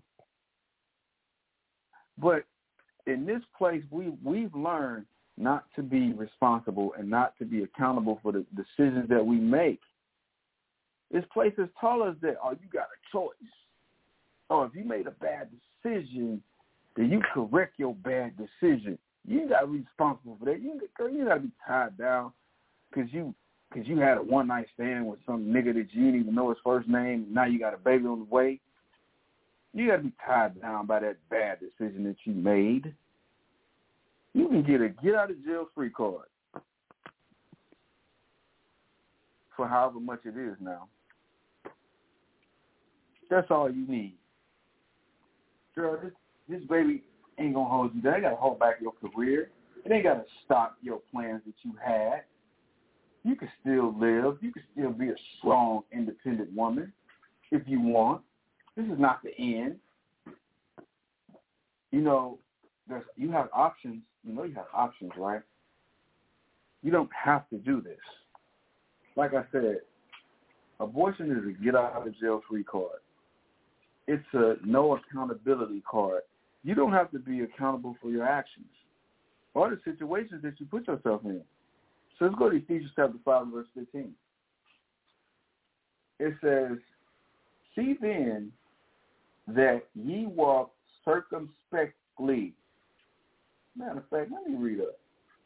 But in this place, we, we've learned not to be responsible and not to be accountable for the decisions that we make. This place has taught us that, oh, you got a choice. Oh, if you made a bad decision, then you correct your bad decision. You got to be responsible for that. You, girl, you got to be tied down because you because you had a one-night stand with some nigga that you didn't even know his first name. Now you got a baby on the way. You got to be tied down by that bad decision that you made. You can get a get-out-of-jail-free card for however much it is now. That's all you need. Girl, this, this baby ain't going to hold you down. They got to hold back your career. It ain't got to stop your plans that you had. You can still live. You can still be a strong, independent woman if you want. This is not the end. You know, there's, you have options. You know you have options, right? You don't have to do this. Like I said, abortion is a get-out-of-jail-free card. It's a no accountability card. You don't have to be accountable for your actions or the situations that you put yourself in. So let's go to Ephesians chapter five, verse fifteen. It says, "See then that ye walk circumspectly." Matter of fact, let me read up.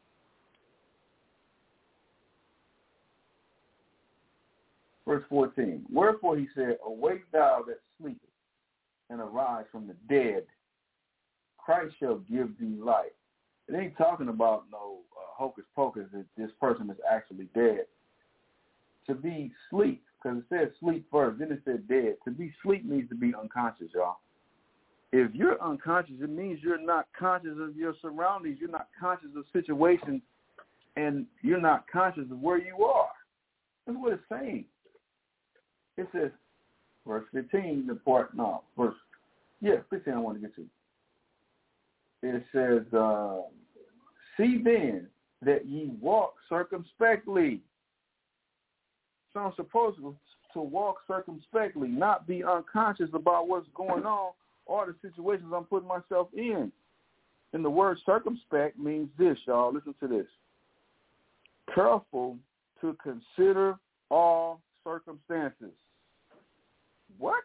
Verse fourteen. "Wherefore he said, Awake thou that sleepest, and arise from the dead. Christ shall give thee light." It ain't talking about no uh, hocus pocus that this person is actually dead. To be sleep, because it said sleep first, then it said dead. To be sleep means to be unconscious, y'all. If you're unconscious, it means you're not conscious of your surroundings. You're not conscious of situations, and you're not conscious of where you are. That's what it's saying. It says, verse fifteen, the part, no, verse, yeah, fifteen I want to get to. It says, uh, "See then that ye walk circumspectly." So I'm supposed to, to walk circumspectly, not be unconscious about what's going on or the situations I'm putting myself in. And the word circumspect means this, y'all. Listen to this. Careful to consider all circumstances. What?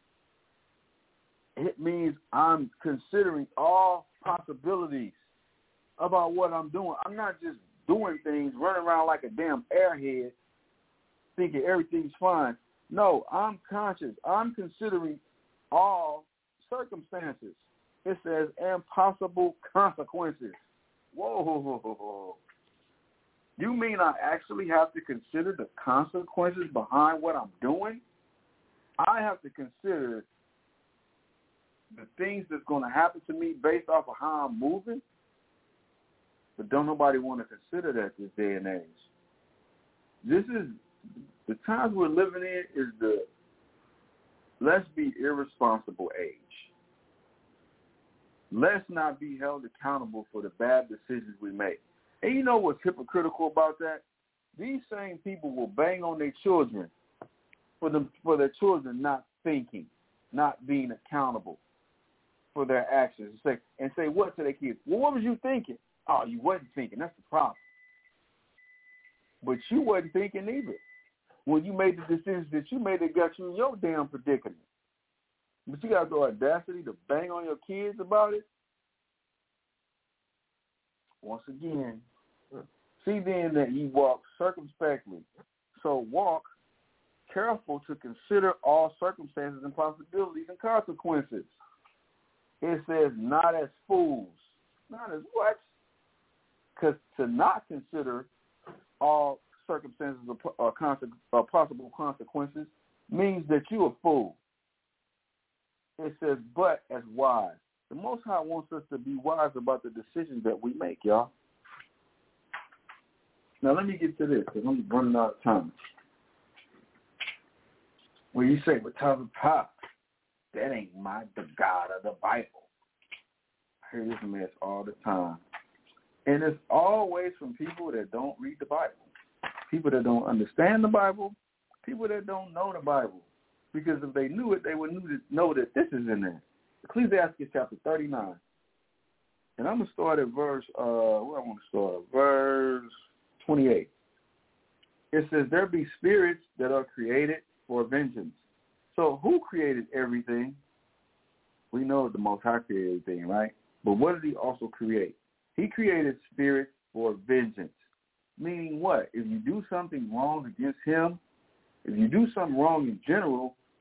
It means I'm considering all possibilities about what I'm doing. I'm not just doing things, running around like a damn airhead, thinking everything's fine. No, I'm conscious. I'm considering all circumstances. It says, and possible consequences. Whoa. You mean I actually have to consider the consequences behind what I'm doing? I have to consider the things that's going to happen to me based off of how I'm moving, but don't nobody want to consider that this day and age. This is, the times we're living in is the let's be irresponsible age. Let's not be held accountable for the bad decisions we make. And you know what's hypocritical about that? These same people will bang on their children for them for their children not thinking, not being accountable for their actions, and say, and say what to their kids? Well, what was you thinking? Oh, you wasn't thinking. That's the problem. But you wasn't thinking either. When you made the decisions that you made that got you in your damn predicament. But you got the audacity to bang on your kids about it? Once again, see then that ye walk circumspectly. So walk careful to consider all circumstances and possibilities and consequences. It says, not as fools. Not as what? Because to not consider all circumstances or, or, conse- or possible consequences means that you're a fool. It says, but as wise. The Most High wants us to be wise about the decisions that we make, y'all. Now, let me get to this, because I'm running out of time. When you say, but Tyler Pop, that ain't my the God of the Bible. I hear this mess all the time. And it's always from people that don't read the Bible, people that don't understand the Bible, people that don't know the Bible. Because if they knew it, they would know that this is in there. Ecclesiastes chapter thirty-nine. And I'm going to start at verse, uh, where I want to start? Verse twenty-eight. It says, there be spirits that are created for vengeance. So who created everything? We know the Most High created everything, right? But what did he also create? He created spirits for vengeance. Meaning what? If you do something wrong against him, if you do something wrong in general,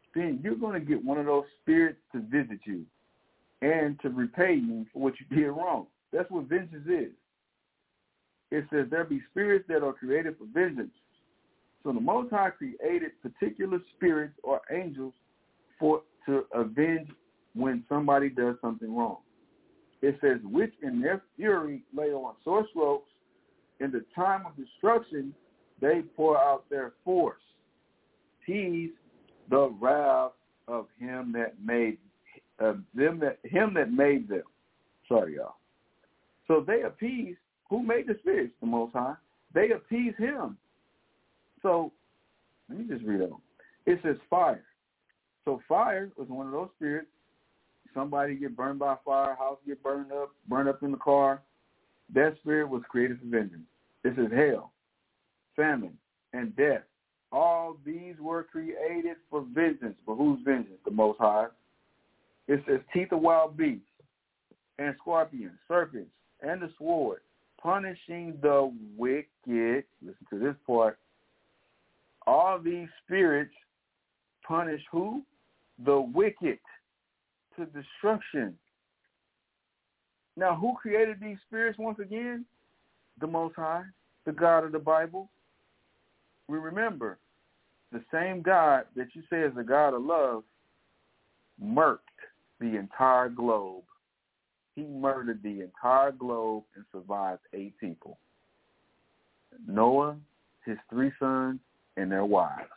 then you're going to get one of those spirits to visit you and to repay you for what you did wrong. That's what vengeance is. It says there be spirits that are created for vengeance. So the Most High created particular spirits or angels for to avenge when somebody does something wrong. It says, which in their fury lay on sore strokes. In the time of destruction, they pour out their force, tease the wrath of him that made uh, them that him that made them. Sorry, y'all. So they appease who made the spirits, the Most High. They appease him. So let me just read on. It says fire. So fire was one of those spirits. Somebody get burned by fire, house get burned up, burned up in the car. That spirit was created for vengeance. This is hell, famine, and death. All these were created for vengeance. But whose vengeance? The Most High. It says teeth of wild beasts and scorpions, serpents, and the sword, punishing the wicked. Listen to this part. All these spirits punish who? The wicked to destruction. Now, who created these spirits once again? The Most High, the God of the Bible. We remember the same God that you say is the God of love murked the entire globe. He murdered the entire globe and survived eight people. Noah, his three sons, and their wives.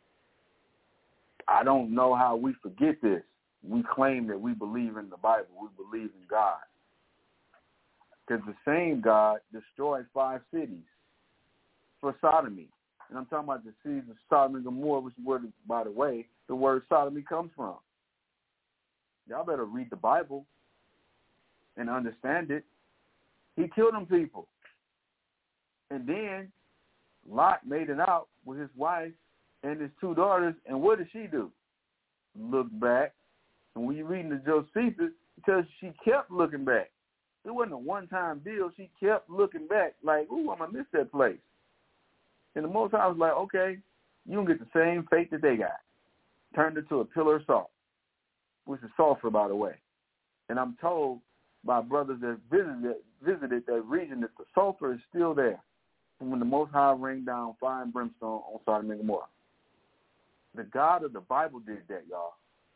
I don't know how we forget this. We claim that we believe in the Bible. We believe in God. Because the same God destroyed five cities for sodomy. And I'm talking about the cities of Sodom and Gomorrah, which is where, by the way, the word sodomy comes from. Y'all better read the Bible and understand it. He killed them people. And then Lot made it out with his wife and his two daughters. And what did she do? Look back. And when you're reading the Josephus, it tells you she kept looking back. It wasn't a one-time deal. She kept looking back like, ooh, I'm going to miss that place. And the Most High was like, okay, you don't get the same fate that they got. Turned into a pillar of salt, which is sulfur, by the way. And I'm told by brothers that visited, visited that region that the sulfur is still there from when the Most High rained down fire and brimstone on Sodom and Gomorrah. The God of the Bible did that, y'all.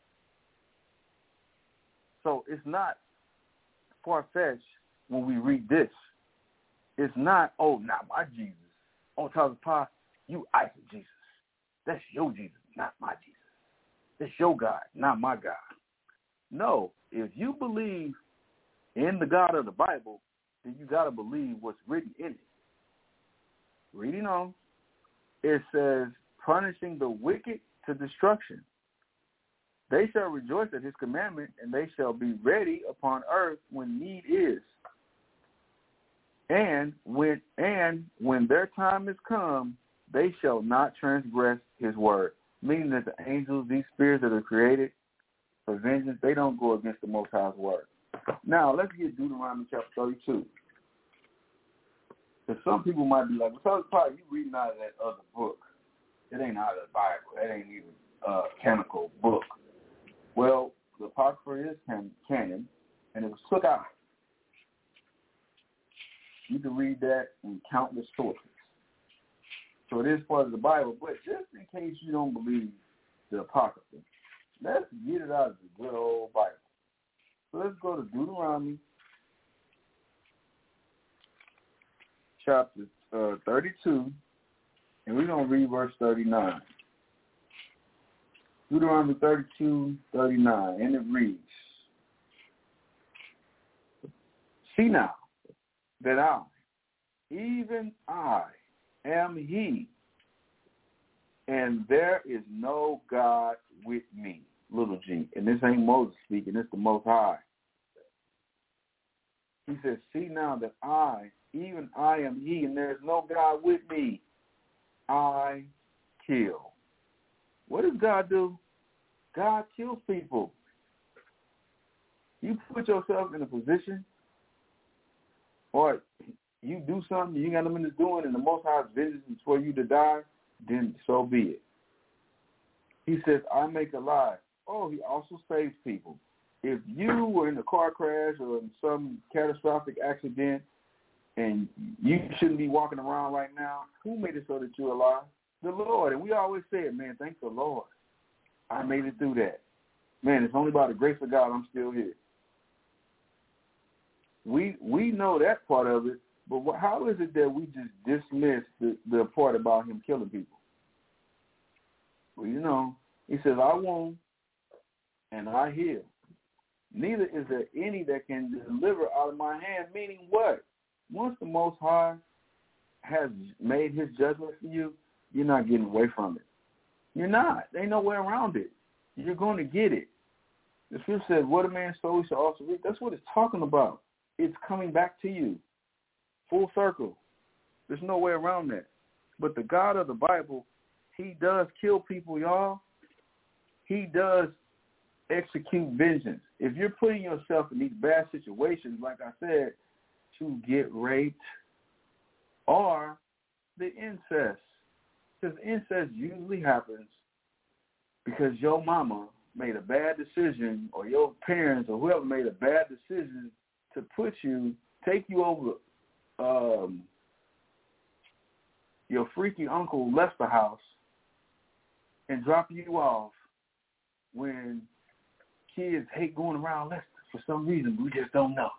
So it's not far-fetched when we read this. It's not, oh, not my Jesus. On top of the pot, you Isaac Jesus. That's your Jesus, not my Jesus. That's your God, not my God. No, if you believe in the God of the Bible, then you got to believe what's written in it. Reading on, it says, punishing the wicked to destruction. They shall rejoice at his commandment, and they shall be ready upon earth when need is. And when and when their time is come, they shall not transgress his word. Meaning that the angels, these spirits that are created for vengeance, they don't go against the Most High's word. Now, let's get Deuteronomy chapter thirty-two. Because some people might be like, well, probably you reading out of that other book. It ain't out of the Bible. That ain't even a canonical book. Well, the Apocrypha is can- canon, and it was took out. You can read that in countless sources. So it is part of the Bible, but just in case you don't believe the Apocrypha, let's get it out of the good old Bible. So let's go to Deuteronomy chapter uh, thirty-two, and we're going to read verse thirty-nine. Deuteronomy thirty-two, thirty-nine, and it reads, see now that I, even I, am he, and there is no God with me, little g. And this ain't Moses speaking, it's the Most High. He says, see now that I, even I am he, and there is no God with me. I kill. What does God do? God kills people. You put yourself in a position, or you do something you got them in the doing, and the Most High's vengeance is for you to die, then so be it. He says, I make alive. Oh, he also saves people. If you were in a car crash or in some catastrophic accident and you shouldn't be walking around right now, who made it so that you're alive? The Lord. And we always say it, man, thank the Lord. I made it through that. Man, it's only by the grace of God I'm still here. We we know that part of it, but how is it that we just dismiss the, the part about him killing people? Well, you know, he says, I wound and I heal. Neither is there any that can deliver out of my hand, meaning what? Once the Most High has made his judgment for you, you're not getting away from it. You're not. There ain't no way around it. You're going to get it. The scripture says, what a man sows, he shall also reap. That's what it's talking about. It's coming back to you. Full circle. There's no way around that. But the God of the Bible, he does kill people, y'all. He does execute vengeance. If you're putting yourself in these bad situations, like I said, to get raped or the incest, because incest usually happens because your mama made a bad decision or your parents or whoever made a bad decision to put you, take you over um, your freaky uncle left the house and drop you off when kids hate going around Lester for some reason. We just don't know.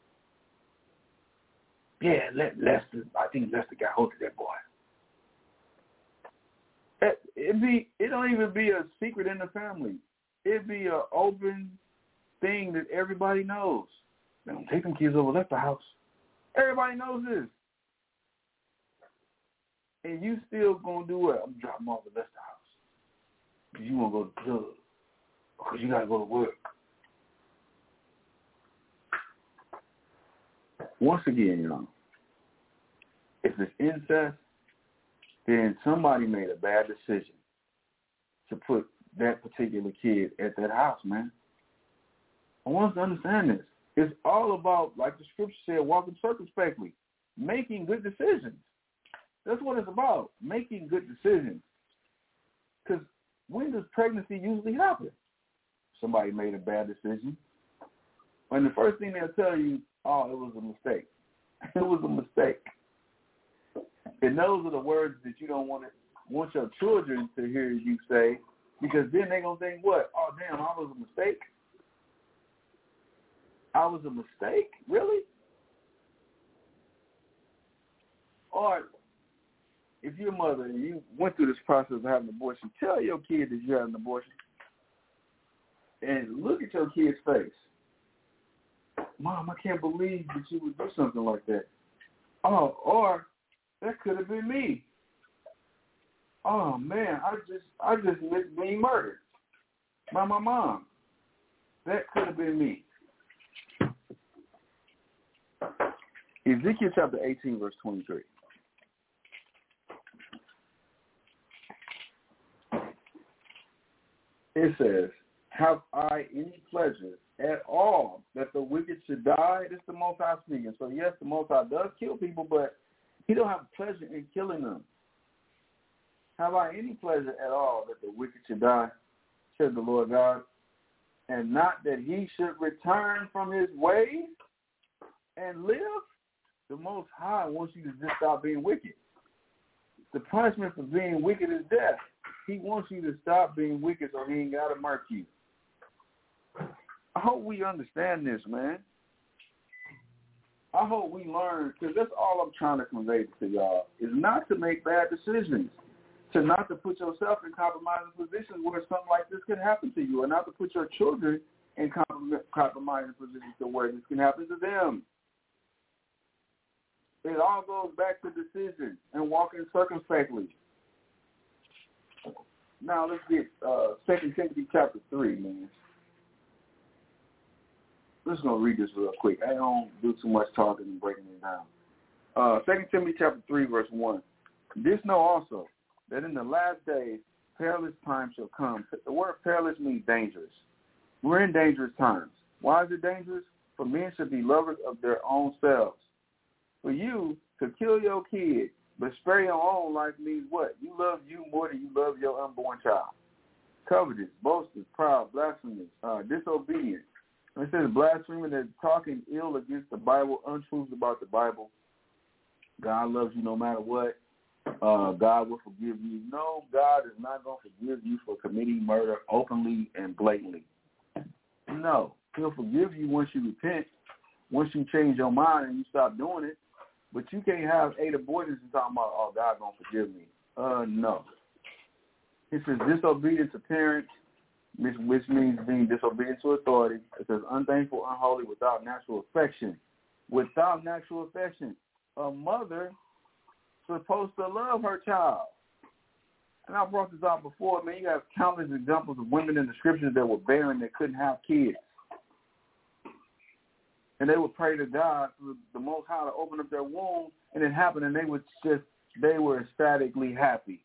Yeah, let Lester, I think Lester got hold of that boy. It, it be, it don't even be a secret in the family. It'd be an open thing that everybody knows. They don't take them kids over Lester house. Everybody knows this. And you still going to do what? I'm dropping off at Lester house. Because you want to go to the club. Because you got to go to work. Once again, you know, if it's incest, then somebody made a bad decision to put that particular kid at that house, man. I want us to understand this. It's all about, like the scripture said, walking circumspectly, making good decisions. That's what it's about, making good decisions. Because when does pregnancy usually happen? Somebody made a bad decision. And the first thing they'll tell you, oh, it was a mistake. It was a mistake. And those are the words that you don't want to, want your children to hear you say, because then they're going to think, what? Oh, damn, I was a mistake? I was a mistake? Really? Or if you're a mother and you went through this process of having an abortion, tell your kid that you had an abortion. And look at your kid's face. Mom, I can't believe that you would do something like that. Oh, or that could have been me. Oh man, I just I just missed being murdered by my mom. That could have been me. Ezekiel chapter eighteen, verse twenty-three. It says, have I any pleasure at all that the wicked should die? This is the Most High speaking. So yes, the Most High does kill people, but he don't have pleasure in killing them. Have I any pleasure at all that the wicked should die, said the Lord God, and not that he should return from his ways and live? The Most High wants you to just stop being wicked. The punishment for being wicked is death. He wants you to stop being wicked so he ain't got to murk you. I hope we understand this, man. I hope we learn, because that's all I'm trying to convey to y'all, is not to make bad decisions, to not to put yourself in compromising positions where something like this can happen to you, or not to put your children in compromising positions to where this can happen to them. It all goes back to decisions and walking circumspectly. Now let's get uh, Second Timothy chapter three, man. I'm just going to read this real quick. I don't do too much talking and breaking it down. Uh, Second Timothy chapter three, verse one. This know also, that in the last days perilous times shall come. The word perilous means dangerous. We're in dangerous times. Why is it dangerous? For men should be lovers of their own selves. For you to kill your kid but spare your own life means what? You love you more than you love your unborn child. covetous, boasters, proud, blasphemous, uh, disobedient. It says blasphemy, that's talking ill against the Bible, untruths about the Bible. God loves you no matter what. Uh, God will forgive you. No, God is not going to forgive you for committing murder openly and blatantly. No, he'll forgive you once you repent, once you change your mind and you stop doing it. But you can't have eight abortions and talking about, oh, God going to forgive me. Uh, no. It says disobedience to parents, which means being disobedient to authority. It says unthankful, unholy, without natural affection. Without natural affection. A mother supposed to love her child. And I brought this out before, man. You have countless examples of women in the scriptures that were barren that couldn't have kids. And they would pray to God, for the Most High, to open up their womb, and it happened, and they would just, they were ecstatically happy.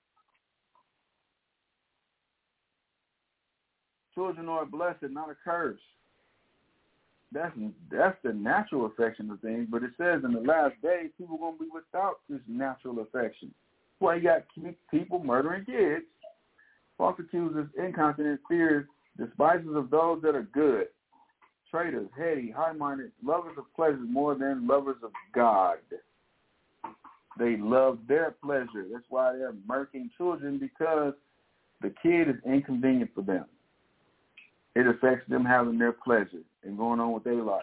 Children are a blessing, not a curse. That's that's the natural affection of things, but it says in the last days, people are going to be without this natural affection. That's why you got people murdering kids, false accusers, incontinent, fears, despisers of those that are good, traitors, heady, high-minded, lovers of pleasure more than lovers of God. They love their pleasure. That's why they're murking children, because the kid is inconvenient for them. It affects them having their pleasure and going on with their life.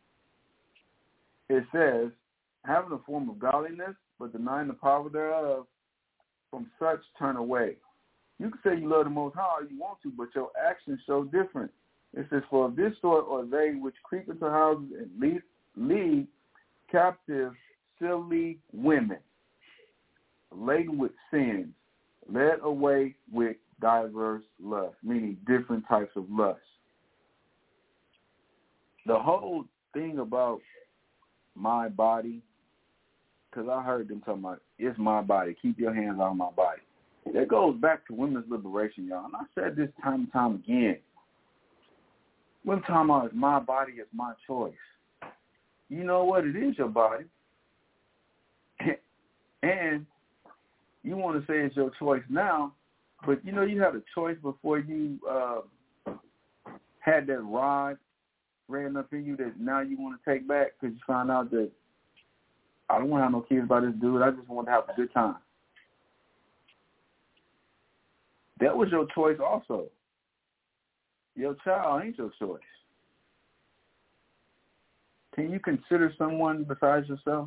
It says, having a form of godliness, but denying the power thereof, from such turn away. You can say you love the Most High all you want to, but your actions show different. It says, for of this sort are they which creep into houses and lead, lead captive silly women, laden with sins, led away with diverse lust, meaning different types of lust. The whole thing about my body, because I heard them talking about, it's my body, keep your hands on my body. That goes back to women's liberation, y'all. And I said this time and time again. Women talking about it's my body, it's my choice. You know what? It is your body. And you want to say it's your choice now, but, you know, you had a choice before you uh, had that rod ran up in you that now you want to take back because you found out that I don't want to have no kids by this dude. I just want to have a good time. That was your choice also. Your child ain't your choice. Can you consider someone besides yourself?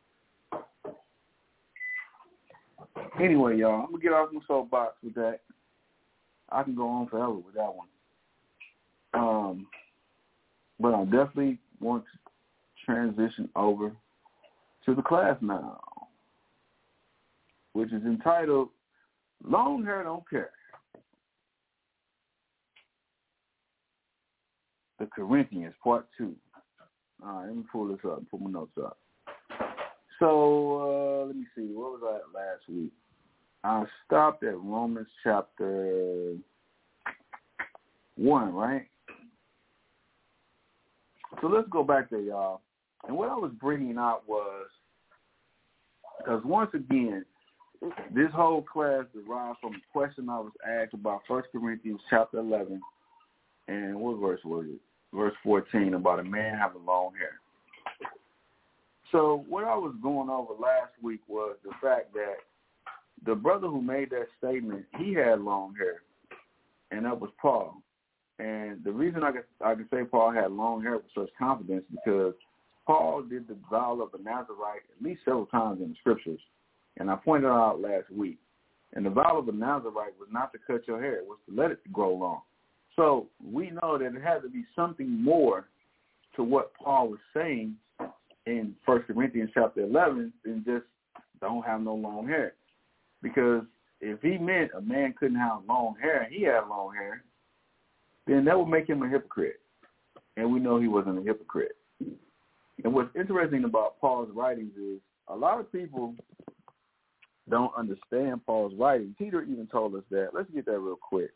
Anyway, y'all, I'm going to get off my soapbox with that. I can go on forever with that one. Um, but I definitely want to transition over to the class now, which is entitled Long Hair Don't Care. The Corinthians, part two. All right, let me pull this up and put my notes up. So, uh, let me see. What was I at last week? I stopped at Romans chapter one, right? So let's go back there, y'all. And what I was bringing out was, because once again, this whole class derived from a question I was asked about First Corinthians chapter eleven, and what verse was it? Verse fourteen, about a man having long hair. So what I was going over last week was the fact that the brother who made that statement, he had long hair, and that was Paul. And the reason I can, I can say Paul had long hair with such confidence because Paul did the vow of the Nazarite at least several times in the scriptures, and I pointed out last week. And the vow of the Nazarite was not to cut your hair, it was to let it grow long. So we know that it had to be something more to what Paul was saying in First Corinthians chapter eleven than just don't have no long hair. Because if he meant a man couldn't have long hair and he had long hair, then that would make him a hypocrite. And we know he wasn't a hypocrite. And what's interesting about Paul's writings is a lot of people don't understand Paul's writings. Peter even told us that. Let's get that real quick.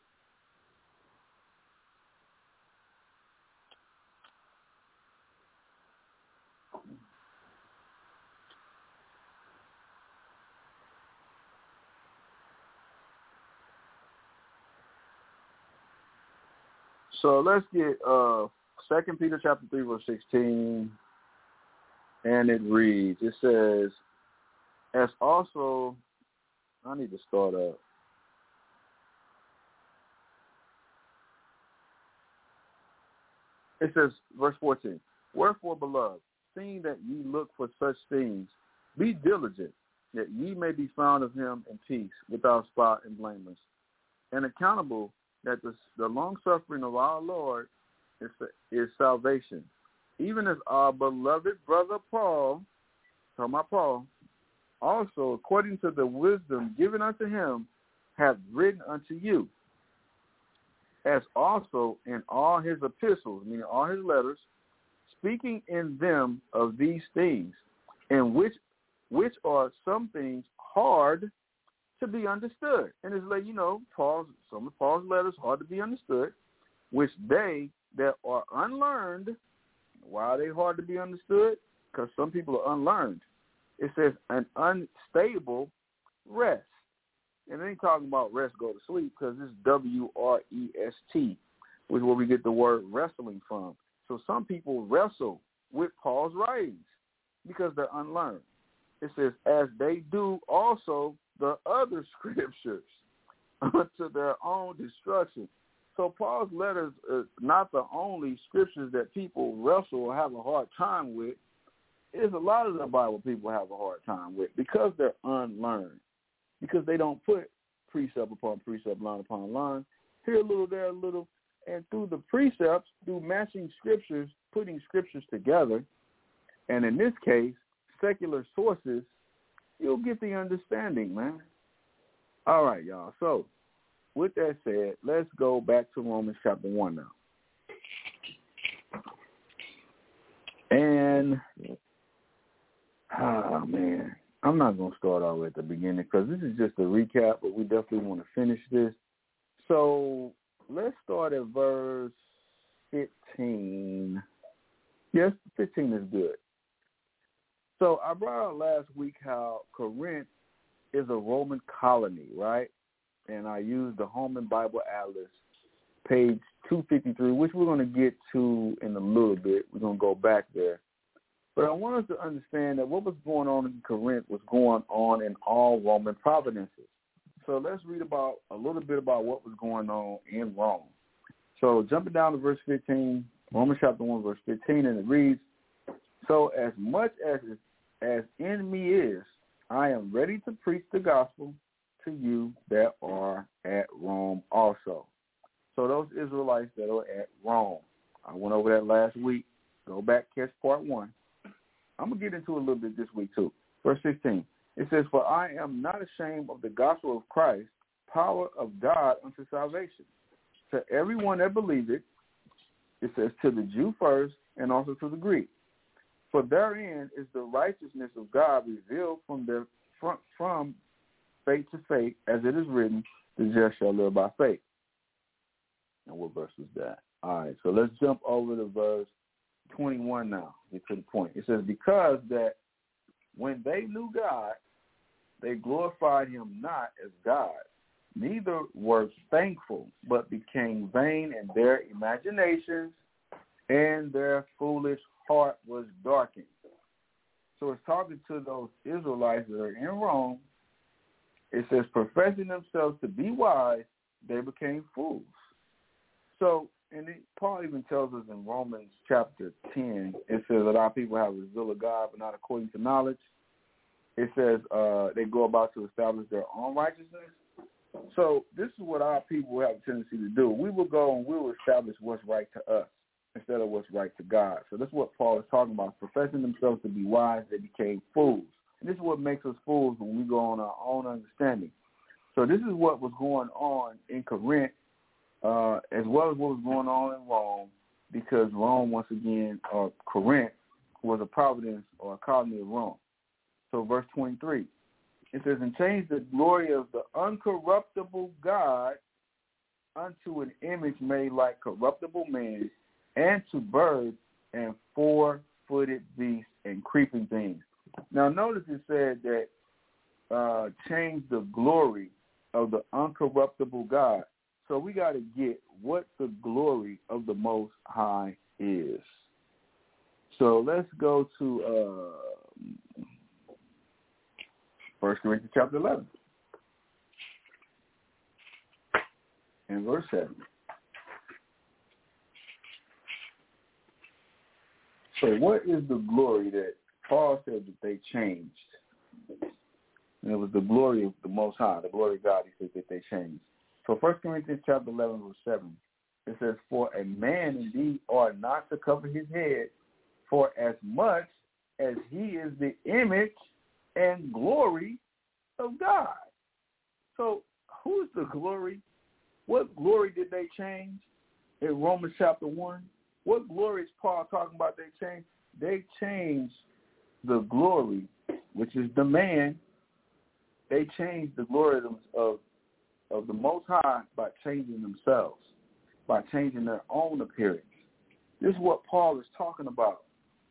So let's get uh, Second Peter chapter three, verse sixteen, and it reads, it says, as also, I need to start up. It says, verse fourteen, wherefore, beloved, seeing that ye look for such things, be diligent, that ye may be found of him in peace, without spot and blameless, and accountable that the, the long-suffering of our Lord is, is salvation, even as our beloved brother Paul, talking about Paul, also according to the wisdom given unto him, hath written unto you, as also in all his epistles, meaning all his letters, speaking in them of these things, in which which are some things hard to be understood. And it's like, you know, Paul's some of Paul's letters hard to be understood, which they that are unlearned, why are they hard to be understood? Because some people are unlearned. It says an unstable rest. And it ain't talking about rest, go to sleep, because it's W R E S T, which is where we get the word wrestling from. So some people wrestle with Paul's writings because they're unlearned. It says, as they do also the other scriptures unto their own destruction. So Paul's letters are not the only scriptures that people wrestle or have a hard time with. It's a lot of the Bible people have a hard time with because they're unlearned, because they don't put precept upon precept, line upon line, here a little, there a little, and through the precepts, through matching scriptures, putting scriptures together, and in this case, secular sources, you'll get the understanding, man. All right, y'all. So, with that said, let's go back to Romans chapter one now. And, ah, man, I'm not going to start all at the beginning because this is just a recap, but we definitely want to finish this. So, let's start at verse fifteen. Yes, fifteen is good. So I brought out last week how Corinth is a Roman colony, right? And I used the Holman Bible Atlas, page two fifty-three, which we're going to get to in a little bit. We're going to go back there. But I want us to understand that what was going on in Corinth was going on in all Roman provinces. So let's read about a little bit about what was going on in Rome. So jumping down to verse fifteen, Romans chapter one, verse fifteen, and it reads, so as much as as in me is, I am ready to preach the gospel to you that are at Rome also. So those Israelites that are at Rome, I went over that last week. Go back, catch part one. I'm going to get into it a little bit this week too. Verse sixteen, it says, for I am not ashamed of the gospel of Christ, power of God unto salvation. To everyone that believeth, it says to the Jew first and also to the Greek. For therein is the righteousness of God revealed from their from, from faith to faith, as it is written, the just shall live by faith. And what verse was that? All right, so let's jump over to verse twenty-one now. Get to the point. It says, because that when they knew God, they glorified him not as God, neither were thankful, but became vain in their imaginations, and their foolish heart was darkened. So it's talking to those Israelites that are in Rome. It says, professing themselves to be wise, they became fools. So, and it, Paul even tells us in Romans chapter ten, it says that our people have the zeal of God, but not according to knowledge. It says uh, they go about to establish their own righteousness. So this is what our people have a tendency to do. We will go and we will establish what's right to us instead of what's right to God. So that's what Paul is talking about. Professing themselves to be wise, they became fools. And this is what makes us fools when we go on our own understanding. So this is what was going on in Corinth, uh, as well as what was going on in Rome, because Rome, once again, or Corinth, was a province or a colony of Rome. So verse twenty-three, it says, and change the glory of the uncorruptible God unto an image made like corruptible man, and to birds and four-footed beasts and creeping things. Now notice it said that uh, change the glory of the uncorruptible God. So we got to get what the glory of the Most High is. So let's go to uh, First Corinthians chapter eleven and verse seven. So what is the glory that Paul said that they changed? And it was the glory of the Most High, the glory of God, he said that they changed. So First Corinthians chapter eleven, verse seven, it says, for a man indeed ought not to cover his head, for as much as he is the image and glory of God. So who's the glory? What glory did they change in Romans chapter one? What glory is Paul talking about they changed? They changed the glory, which is the man. They changed the glory of, of, of the Most High by changing themselves, by changing their own appearance. This is what Paul is talking about.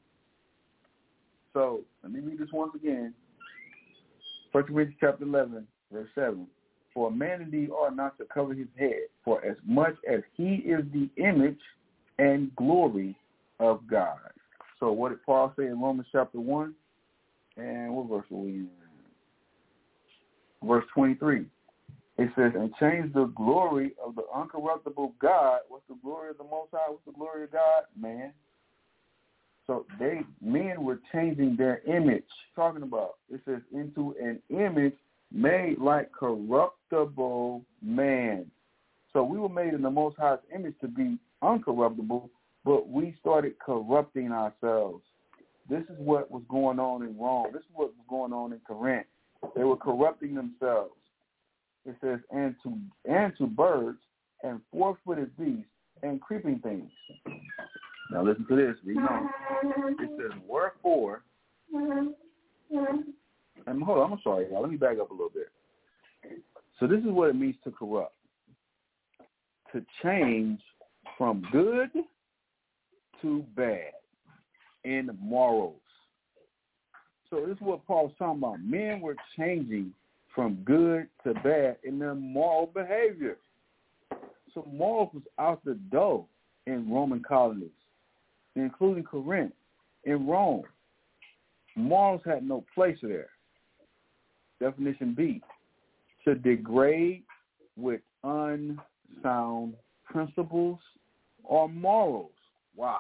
So let me read this once again. First Corinthians chapter eleven, verse seven. For a man indeed ought not to cover his head, for as much as he is the image and glory of God. So what did Paul say in Romans chapter one? And what verse are we in? Verse twenty-three. It says, and change the glory of the uncorruptible God. What's the glory of the Most High? What's the glory of God? Man. So they men were changing their image. Talking about, it says, into an image made like corruptible man. So we were made in the Most High's image to be uncorruptible, but we started corrupting ourselves. This is what was going on in Rome. This is what was going on in Corinth. They were corrupting themselves. It says, and to and to birds and four-footed beasts and creeping things. Now listen to this. Read on. It says, wherefore, and hold on, I'm sorry, y'all. Let me back up a little bit. So this is what it means to corrupt. To change from good to bad in morals. So this is what Paul's talking about. Men were changing from good to bad in their moral behavior. So morals was out the door in Roman colonies, including Corinth. In Rome, morals had no place there. Definition B, to degrade with unsound principles or morals. Wow.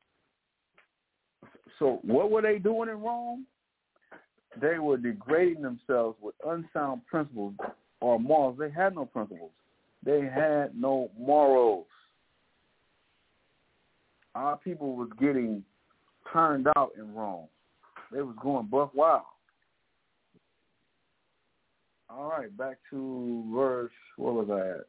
So what were they doing in Rome? They were degrading themselves with unsound principles or morals. They had no principles. They had no morals. Our people was getting turned out in Rome. They was going buck wild. All right, back to verse, what was I at?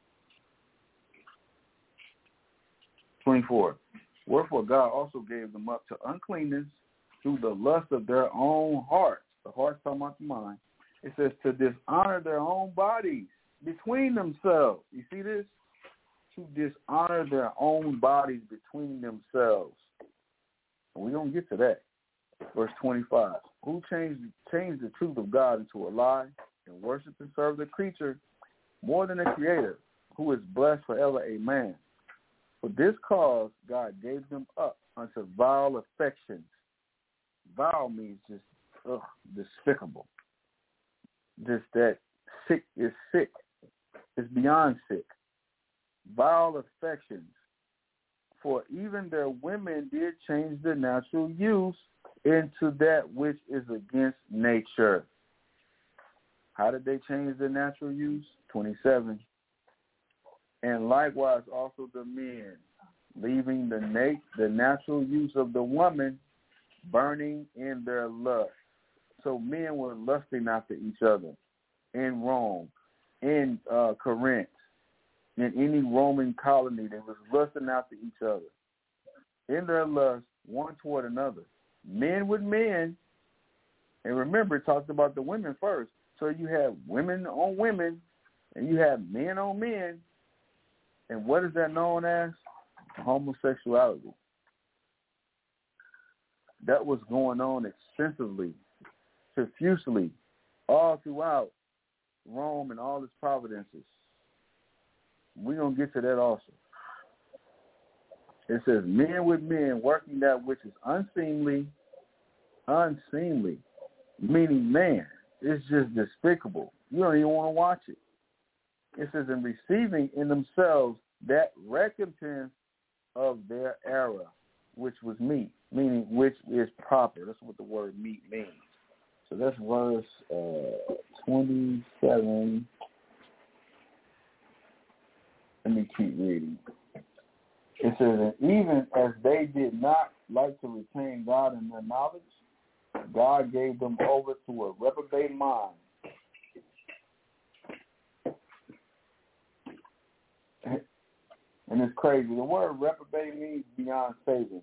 twenty-four. Wherefore God also gave them up to uncleanness through the lust of their own hearts. The heart's talking about the mind. It says to dishonor their own bodies between themselves. You see this? To dishonor their own bodies between themselves. We're going to get to that. Verse twenty-five. Who changed, changed the truth of God into a lie and worship and serve the creature more than the Creator, who is blessed forever. Amen. For this cause God gave them up unto vile affections. Vile means just ugh, despicable. Just that sick is sick. It's beyond sick. Vile affections. For even their women did change the natural use into that which is against nature. How did they change the natural use? twenty-seven. And likewise also the men, leaving the nat- the natural use of the woman, burning in their lust. So men were lusting after each other in Rome, in uh, Corinth, in any Roman colony. They was lusting after each other in their lust, one toward another. Men with men. And remember, it talked about the women first. So you have women on women, and you have men on men. And what is that known as? Homosexuality. That was going on extensively, profusely, all throughout Rome and all its provinces. We're going to get to that also. It says, men with men working that which is unseemly, unseemly, meaning man. It's just despicable. You don't even want to watch it. It says, in receiving in themselves that recompense of their error, which was meat, meaning which is proper. That's what the word meat means. So that's verse uh, twenty-seven. Let me keep reading. It says, and even as they did not like to retain God in their knowledge, God gave them over to a reprobate mind. And it's crazy. The word reprobate means beyond saving.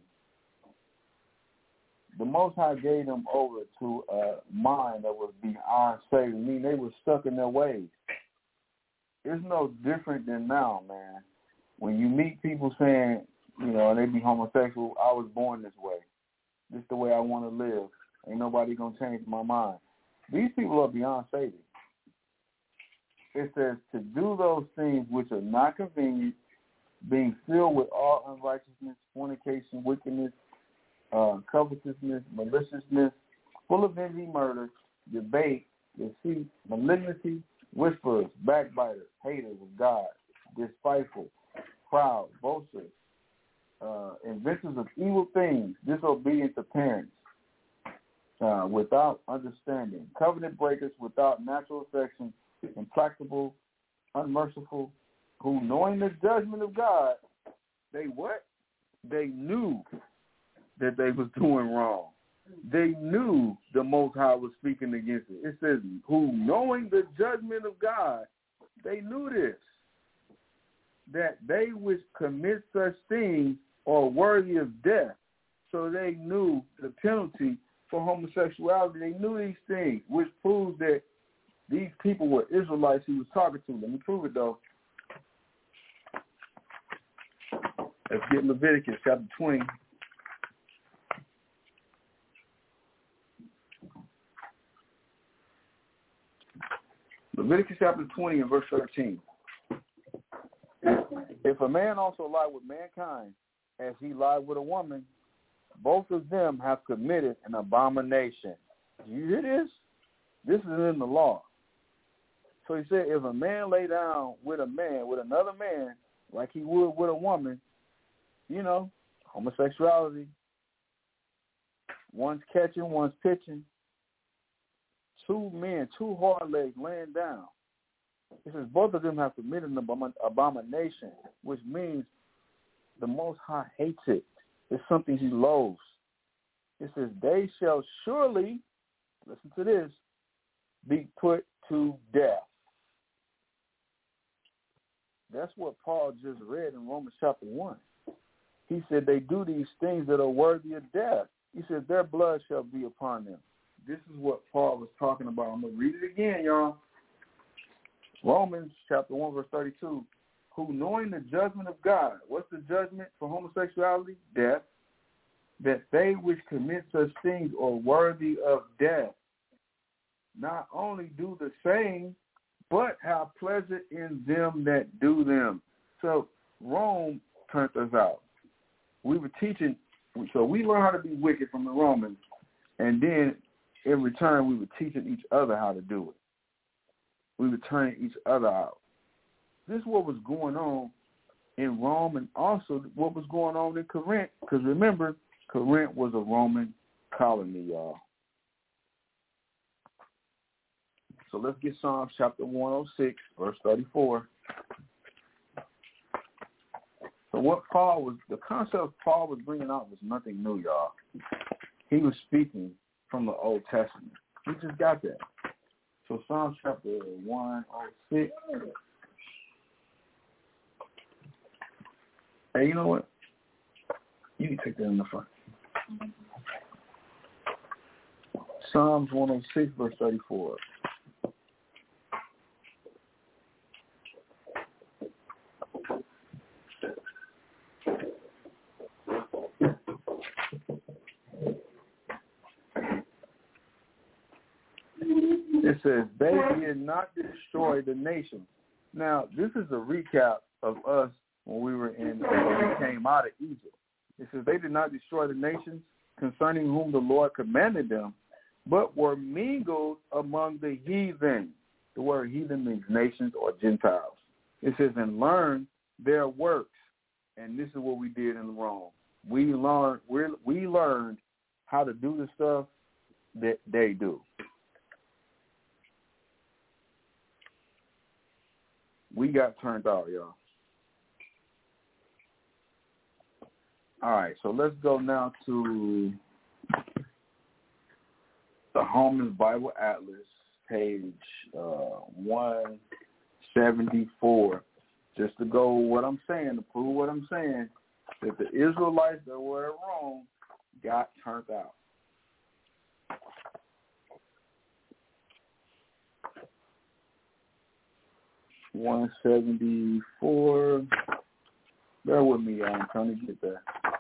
The Most High gave them over to a mind that was beyond saving, meaning they were stuck in their ways. It's no different than now, man. When you meet people saying, you know, and they be homosexual, I was born this way. This is the way I want to live. Ain't nobody going to change my mind. These people are beyond saving. It says to do those things which are not convenient, being filled with all unrighteousness, fornication, wickedness, uh, covetousness, maliciousness, full of envy, murder, debate, deceit, malignity, whisperers, backbiters, haters of God, despiteful, proud, boasters, uh, inventors of evil things, disobedient to parents, uh, without understanding, covenant breakers, without natural affection, implacable, unmerciful, who knowing the judgment of God, they what? They knew that they was doing wrong. They knew the Most High was speaking against it. It says, who knowing the judgment of God, they knew this, that they which commit such things are worthy of death. So they knew the penalty for homosexuality. They knew these things, which proves that these people were Israelites he was talking to. Let me prove it, though. Let's get Leviticus chapter twenty. Leviticus chapter twenty and verse thirteen. If a man also lie with mankind, as he lied with a woman, both of them have committed an abomination. Do you hear this? This is in the law. So he said, if a man lay down with a man, with another man, like he would with a woman, you know, homosexuality, one's catching, one's pitching, two men, two hard legs laying down. It says both of them have committed an abomination, which means the Most High hates it. It's something he loathes. It says they shall surely, listen to this, be put to death. That's what Paul just read in Romans chapter one. He said they do these things that are worthy of death. He said their blood shall be upon them. This is what Paul was talking about. I'm going to read it again, y'all. Romans chapter one, verse thirty-two. Who knowing the judgment of God, what's the judgment for homosexuality? Death. That they which commit such things are worthy of death. Not only do the same, but have pleasure in them that do them. So Rome turned us out. We were teaching, so we learned how to be wicked from the Romans, and then in return we were teaching each other how to do it. We were turning each other out. This is what was going on in Rome and also what was going on in Corinth, because remember, Corinth was a Roman colony, y'all. So let's get Psalms chapter one oh six, verse thirty-four. So what Paul was, the concept Paul was bringing out was nothing new, y'all. He was speaking from the Old Testament. We just got that. So Psalms chapter one oh six. Hey, you know what? You can take that in the front. Psalms one oh six, verse thirty-four. It says, they did not destroy the nation. Now, this is a recap of us when we were in, when we came out of Egypt. It says they did not destroy the nations concerning whom the Lord commanded them, but were mingled among the heathen. The word heathen means nations or Gentiles. It says, and learn their works. And this is what we did in Rome. We learned, we we learned how to do the stuff that they do. We got turned out, y'all. All right, so let's go now to the Holman's Bible Atlas, page uh, one seventy-four. Just to go what I'm saying, to prove what I'm saying, that the Israelites that were at Rome got turned out. one seventy-four. Bear with me, y'all. I'm trying to get there.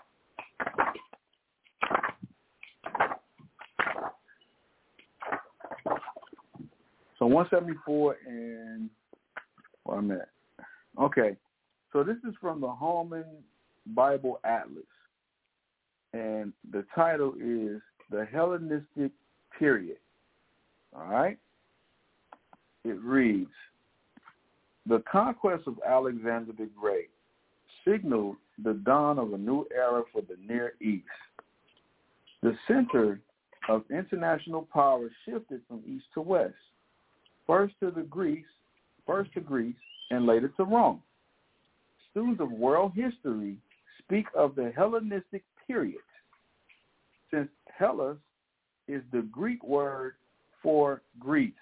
So one seventy-four and where I'm at. Okay. So this is from the Holman Bible Atlas. And the title is The Hellenistic Period. All right? It reads, the conquest of Alexander the Great signaled the dawn of a new era for the Near East. The center of international power shifted from east to west, first to the Greece, first to Greece, and later to Rome. Students of world history speak of the Hellenistic period, since Hellas is the Greek word for Greece.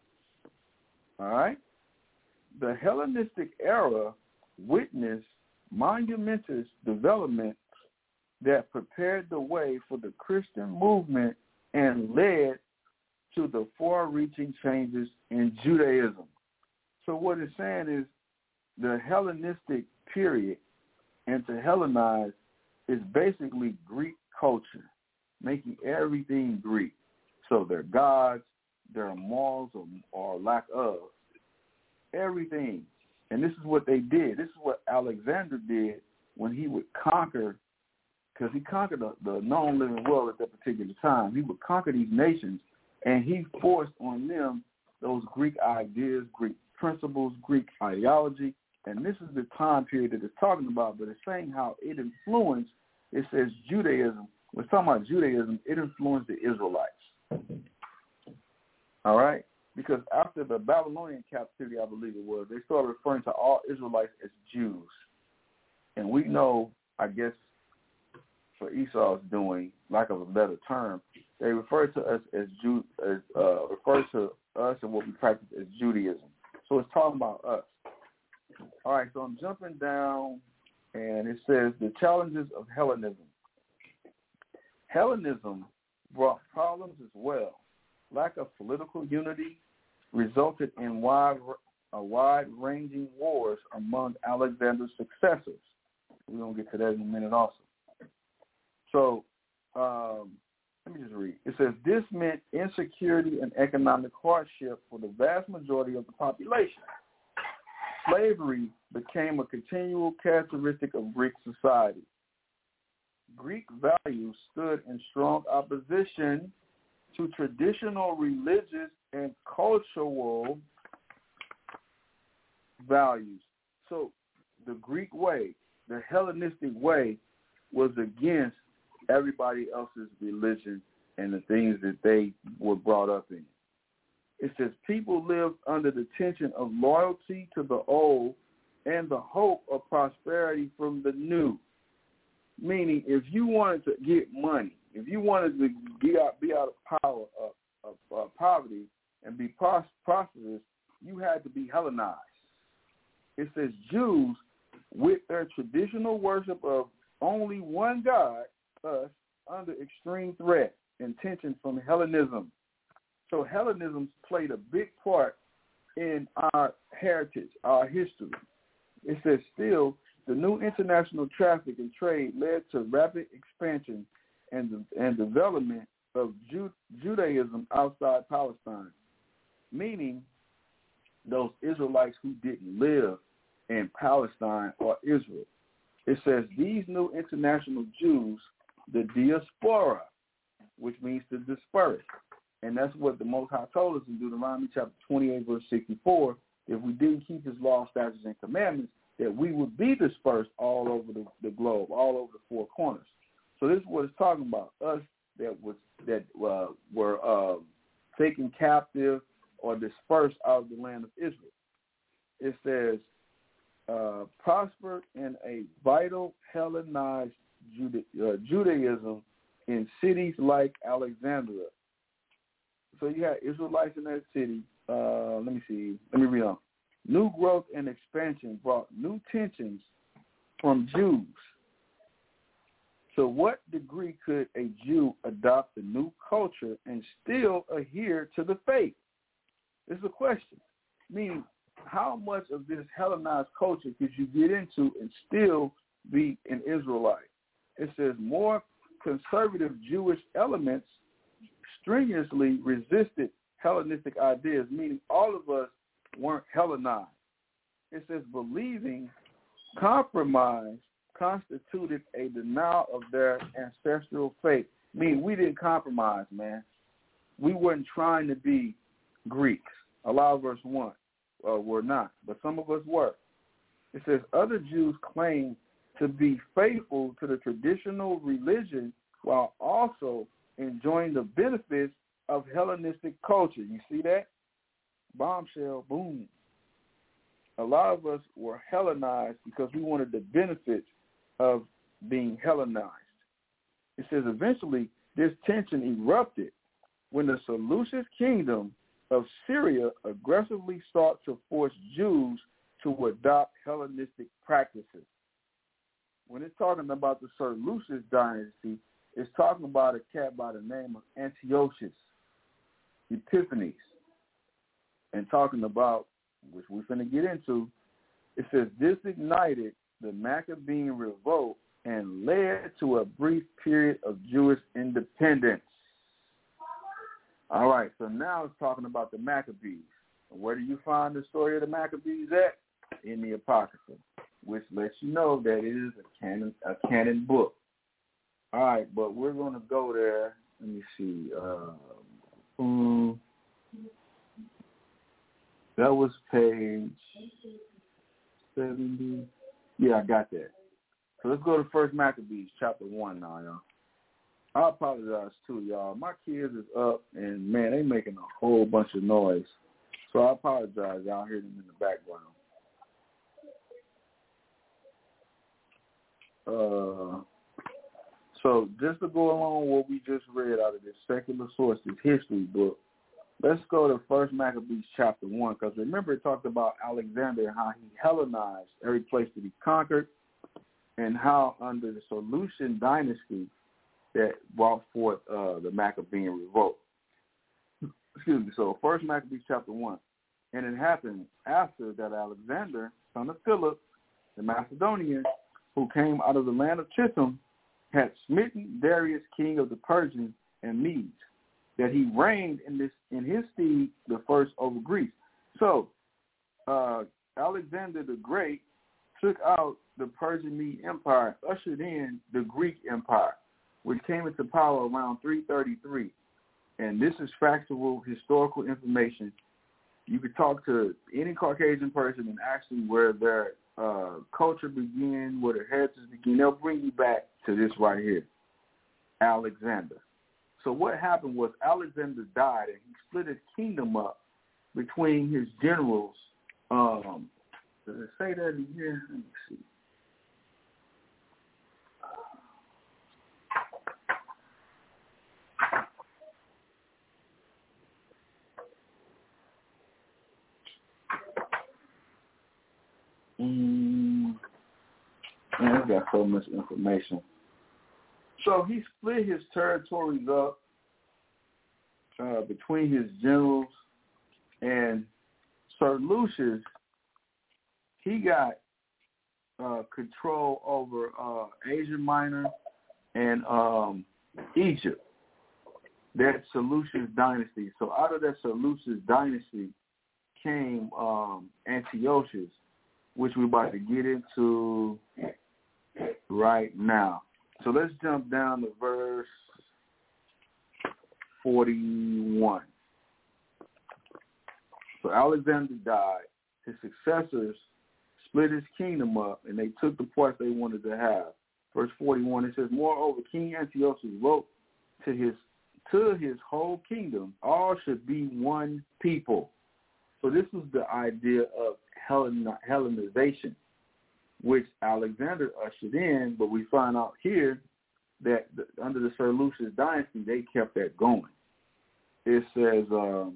All right? The Hellenistic era witnessed monumentous developments that prepared the way for the Christian movement and led to the far-reaching changes in Judaism. So what it's saying is the Hellenistic period, and to Hellenize, is basically Greek culture, making everything Greek. So their gods, their morals or, or lack of, everything. And this is what they did. This is what Alexander did when he would conquer, because he conquered the, the known living world at that particular time. He would conquer these nations, and he forced on them those Greek ideas, Greek principles, Greek ideology. And this is the time period that it's talking about, but it's saying how it influenced, it says Judaism. We're talking about Judaism. It influenced the Israelites. All right? Because after the Babylonian captivity, I believe it was, they started referring to all Israelites as Jews. And we know, I guess, for Esau's doing, lack of a better term, they refer to us as Jew, as uh, refer to us and what we practice as Judaism. So it's talking about us. All right, so I'm jumping down, and it says the challenges of Hellenism. Hellenism brought problems as well. Lack of political unity resulted in wide, uh, wide-ranging wars among Alexander's successors. We're going to get to that in a minute also. So um, let me just read. It says, this meant insecurity and economic hardship for the vast majority of the population. Slavery became a continual characteristic of Greek society. Greek values stood in strong opposition to traditional religious and cultural values. So the Greek way, the Hellenistic way, was against everybody else's religion and the things that they were brought up in. It says people lived under the tension of loyalty to the old and the hope of prosperity from the new. Meaning, if you wanted to get money, if you wanted to be out, be out of power, of, of, of poverty, and be pros- prosperous, you had to be Hellenized. It says Jews, with their traditional worship of only one God, us, under extreme threat and tension from Hellenism. So Hellenism played a big part in our heritage, our history. It says still, the new international traffic and trade led to rapid expansion and, and development of Ju- Judaism outside Palestine, meaning those Israelites who didn't live in Palestine or Israel. It says these new international Jews, the diaspora, which means to disperse. And that's what the Most High told us in Deuteronomy chapter twenty-eight, verse sixty-four. If we didn't keep his law, statutes, and commandments, that we would be dispersed all over the, the globe, all over the four corners. So this is what it's talking about, us that was that uh, were uh, taken captive or dispersed out of the land of Israel. It says, uh, prospered in a vital Hellenized Juda- uh, Judaism in cities like Alexandria. So you had Israelites in that city. Uh, let me see. Let me read on. New growth and expansion brought new tensions from Jews. To what degree could a Jew adopt the new culture and still adhere to the faith? This is a question. Meaning, how much of this Hellenized culture could you get into and still be an Israelite? It says more conservative Jewish elements strenuously resisted Hellenistic ideas, meaning all of us weren't Hellenized. It says believing compromise constituted a denial of their ancestral faith. Meaning we didn't compromise, man. We weren't trying to be Greeks. A lot of us weren't, uh, were not, but some of us were. It says other Jews claim to be faithful to the traditional religion while also enjoying the benefits of Hellenistic culture. You see that? Bombshell, boom. A lot of us were Hellenized because we wanted the benefits of being Hellenized. It says eventually this tension erupted when the Seleucid kingdom of Syria aggressively sought to force Jews to adopt Hellenistic practices. When it's talking about the Seleucid dynasty, it's talking about a cat by the name of Antiochus Epiphanes. And talking about, which we're going to get into, it says this ignited the Maccabean revolt and led to a brief period of Jewish independence. All right, so now it's talking about the Maccabees. Where do you find the story of the Maccabees at? In the Apocrypha, which lets you know that it is a canon, a canon book. All right, but we're going to go there. Let me see. Uh, um, that was page seventy. Yeah, I got that. So let's go to First Maccabees, chapter one now, y'all. I apologize, too, y'all. My kids is up, and, man, they making a whole bunch of noise. So I apologize. Y'all hear them in the background. Uh, so just to go along with what we just read out of this Secular Sources history book, let's go to First Maccabees chapter one, because remember it talked about Alexander and how he Hellenized every place that he conquered, and how under the Seleucid dynasty that brought forth uh, the Maccabean revolt. Excuse me. So First Maccabees chapter one, and it happened after that Alexander, son of Philip, the Macedonian, who came out of the land of Chitham, had smitten Darius, king of the Persians and Medes, that he reigned in this in his stead the first over Greece. So uh, Alexander the Great took out the Persian Mede Empire, ushered in the Greek Empire, which came into power around three thirty-three. And this is factual historical information. You could talk to any Caucasian person and ask them where their uh, culture began, where their heritage began. They'll bring you back to this right here, Alexander. So what happened was Alexander died, and he split his kingdom up between his generals. Um, does it say that in here? Let me see. Mm, man, I got so much information. So he split his territories up uh, between his generals, and Seleucus, he got uh, control over uh, Asia Minor and um, Egypt, that Seleucus dynasty. So out of that Seleucus dynasty came um, Antiochus, which we're about to get into right now. So let's jump down to verse forty-one. So Alexander died. His successors split his kingdom up, and they took the parts they wanted to have. Verse forty-one, it says, moreover, King Antiochus wrote to his to his whole kingdom, all should be one people. So this was the idea of Hellen, Hellenization, which Alexander ushered in, but we find out here that the, under the Sir Lucius dynasty, they kept that going. It says, um,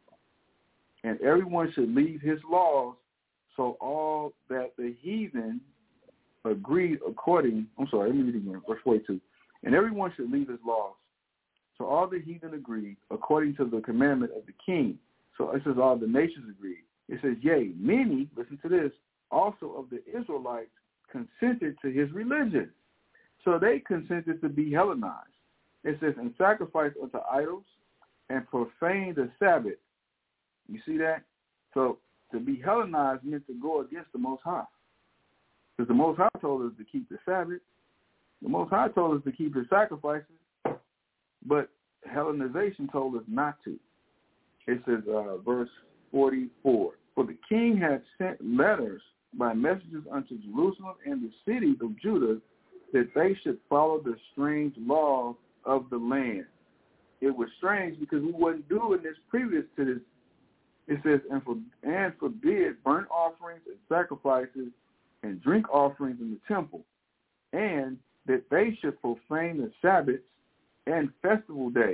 and everyone should leave his laws, so all that the heathen agreed according, I'm sorry, let me read it again, verse forty-two. And everyone should leave his laws, so all the heathen agreed according to the commandment of the king. So it says all the nations agreed. It says, yea, many, listen to this, also of the Israelites consented to his religion. So they consented to be Hellenized. It says, and sacrifice unto idols and profane the Sabbath. You see that? So to be Hellenized meant to go against the Most High. Because the Most High told us to keep the Sabbath. The Most High told us to keep his sacrifices. But Hellenization told us not to. It says, uh, verse forty-four, for the king had sent letters by messengers unto Jerusalem and the cities of Judah that they should follow the strange laws of the land. It was strange because we wasn't doing this previous to this. It says, and, for, and forbid burnt offerings and sacrifices and drink offerings in the temple, and that they should profane the Sabbaths and festival days,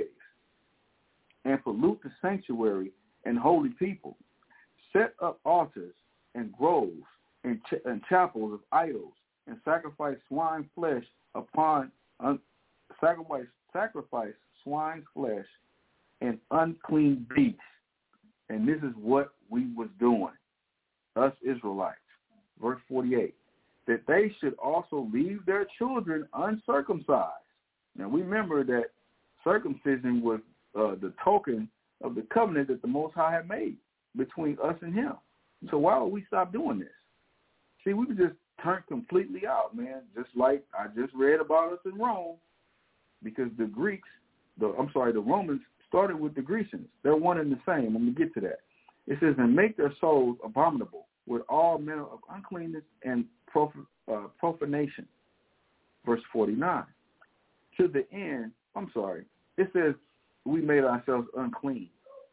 and pollute the sanctuary and holy people, set up altars and groves and, ch- and chapels of idols, and sacrifice swine flesh upon un- sacrifice sacrifice swine's flesh and unclean beasts. And this is what we was doing, us Israelites. Verse forty-eight, that they should also leave their children uncircumcised. Now we remember that circumcision was uh, the token of the covenant that the Most High had made between us and him. So why would we stop doing this? See, we would just turn completely out, man, just like I just read about us in Rome, because the Greeks, the I'm sorry, the Romans started with the Grecians. They're one and the same. I'm going to get to that. It says, and make their souls abominable with all manner of uncleanness and prof- uh, profanation. Verse forty-nine. To the end, I'm sorry, it says we made ourselves unclean.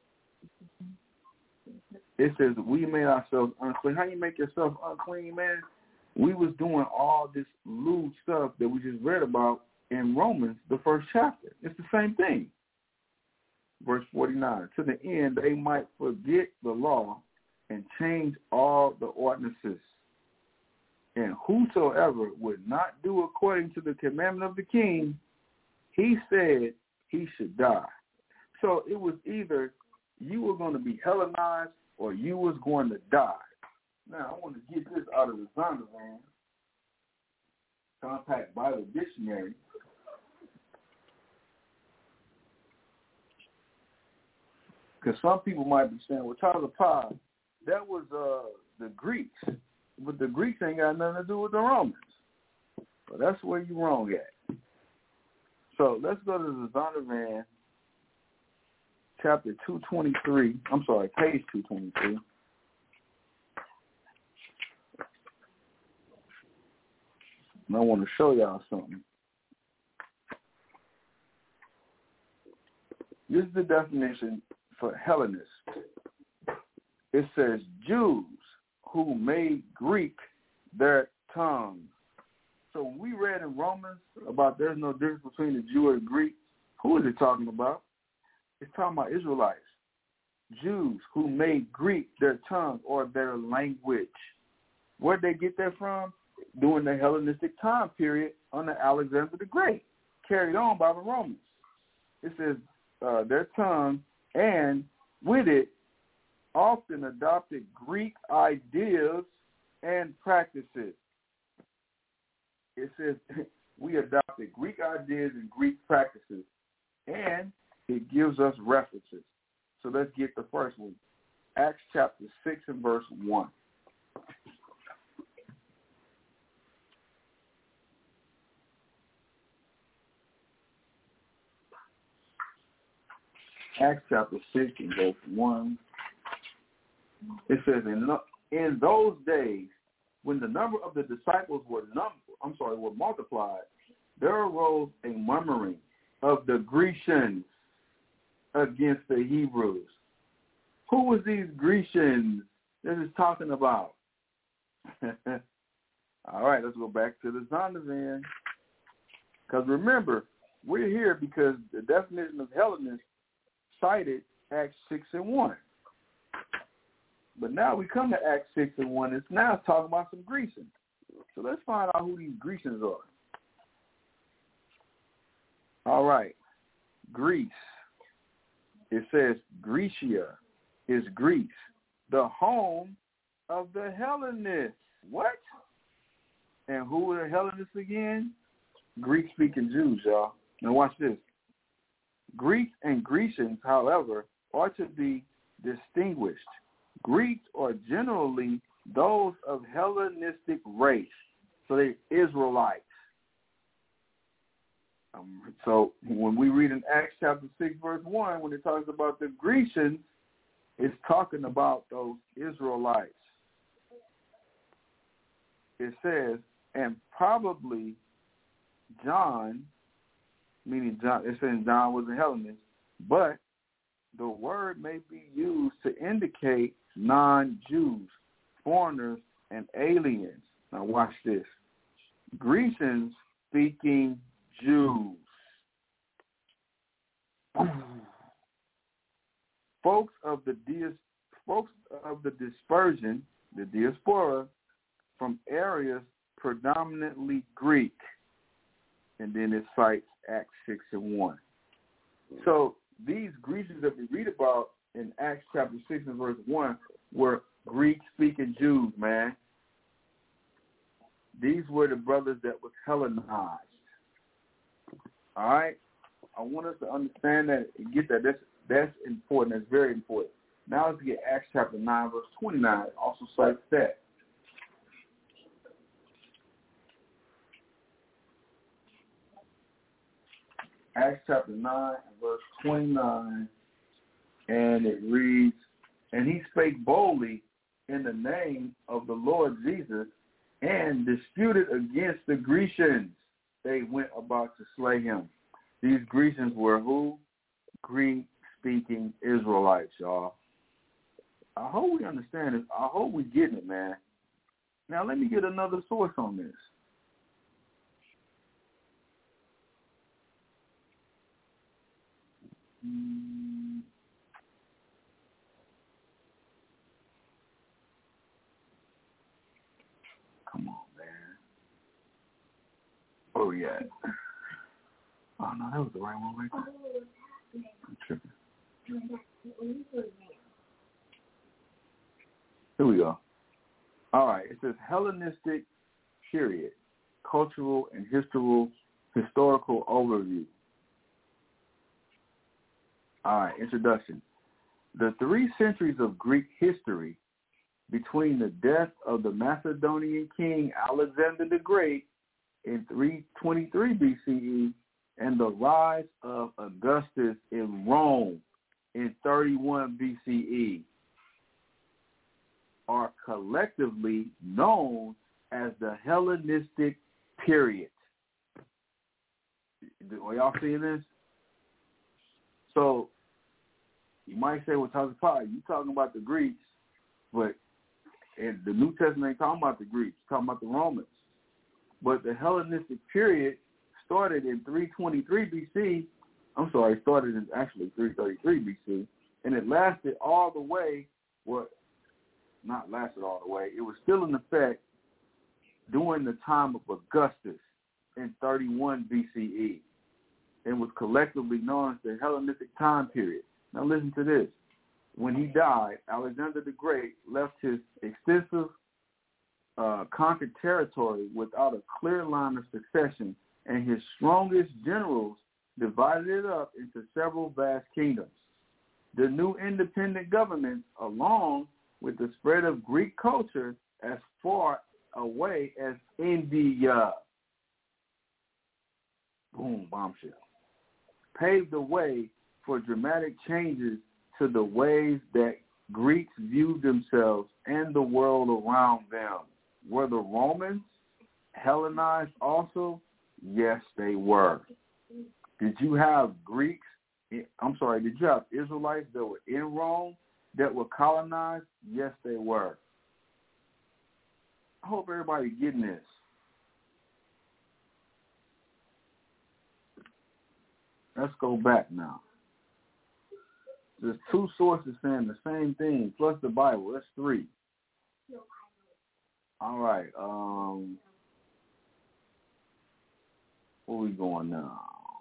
It says we made ourselves unclean. How you make yourself unclean, man? We was doing all this lewd stuff that we just read about in Romans, the first chapter. It's the same thing. Verse forty-nine, to the end they might forget the law and change all the ordinances. And whosoever would not do according to the commandment of the king, he said he should die. So it was either you were going to be Hellenized or you was going to die. Now, I want to get this out of the Zondervan Compact Bible Dictionary. Because some people might be saying, well, Tyler Pye, that was uh, the Greeks. But the Greeks ain't got nothing to do with the Romans. So that's where you're wrong at. So let's go to the Zondervan, chapter two twenty-three. I'm sorry, page two twenty-three. And I want to show y'all something. This is the definition for Hellenist. It says Jews who made Greek their tongue. So when we read in Romans about there's no difference between the Jew and Greek, who is it talking about? It's talking about Israelites, Jews who made Greek their tongue or their language. Where'd they get that from? During the Hellenistic time period under Alexander the Great, carried on by the Romans. It says uh, their tongue, and with it often adopted Greek ideas and practices. It says we adopted Greek ideas and Greek practices, and it gives us references. So let's get the first one. Acts chapter six and verse one. Acts chapter six and verse one. It says, in, in those days, when the number of the disciples were num- I'm sorry, were multiplied, there arose a murmuring of the Grecians against the Hebrews. Who was these Grecians that is talking about? All right, let's go back to the Zondervan. Because remember, we're here because the definition of Hellenist cited Acts six and one. But now we come to Acts six and one. It's now talking about some Grecians. So let's find out who these Grecians are. All right. Greece. It says Grecia is Greece, the home of the Hellenists. What? And who are the Hellenists again? Greek-speaking Jews, y'all. Now watch this. Greeks and Grecians, however, are to be distinguished. Greeks are generally those of Hellenistic race, so they're Israelites. Um, so when we read in Acts chapter six, verse one, when it talks about the Grecians, it's talking about those Israelites. It says, and probably John, meaning John, it's saying John was a Hellenist, but the word may be used to indicate non-Jews, foreigners, and aliens. Now watch this. Grecians speaking Jews. Folks of the dias, folks of the dispersion, the diaspora, from areas predominantly Greek. And then it cites Acts six and one. So these Grecians that we read about in Acts chapter six and verse one were Greek-speaking Jews, man. These were the brothers that was Hellenized. All right? I want us to understand that and get that. That's, that's important. That's very important. Now let's get Acts chapter nine, verse twenty-nine. It also cites that. Acts chapter nine, verse twenty-nine, and it reads, and he spake boldly in the name of the Lord Jesus and disputed against the Grecians. They went about to slay him. These Grecians were who? Greek-speaking Israelites, y'all. I hope we understand this. I hope we getting it, man. Now let me get another source on this. Come on, man. Oh, yeah. Oh, no, that was the right one right there. I'm tripping. Here we go. All right. It says Hellenistic period, cultural and historical, historical overview. All right, introduction. The three centuries of Greek history between the death of the Macedonian king Alexander the Great in three twenty-three B C E and the rise of Augustus in Rome in thirty-one B C E are collectively known as the Hellenistic period. Are y'all seeing this? So you might say, well, Tazapah, you talking about the Greeks, but in the New Testament ain't talking about the Greeks, it's talking about the Romans. But the Hellenistic period started in three twenty-three B C. I'm sorry, it started in actually three thirty-three B C, and it lasted all the way, well, not lasted all the way, it was still in effect during the time of Augustus in thirty-one B C E, and was collectively known as the Hellenistic time period. Now listen to this. When he died, Alexander the Great left his extensive uh, conquered territory without a clear line of succession, and his strongest generals divided it up into several vast kingdoms. The new independent governments, along with the spread of Greek culture as far away as India, boom, bombshell, paved the way for dramatic changes to the ways that Greeks viewed themselves and the world around them. Were the Romans Hellenized also? Yes, they were. Did you have Greeks, I'm sorry, did you have Israelites that were in Rome that were colonized? Yes, they were. I hope everybody's getting this. Let's go back now. There's two sources saying the same thing, plus the Bible. That's three. All right. Um, where we going now?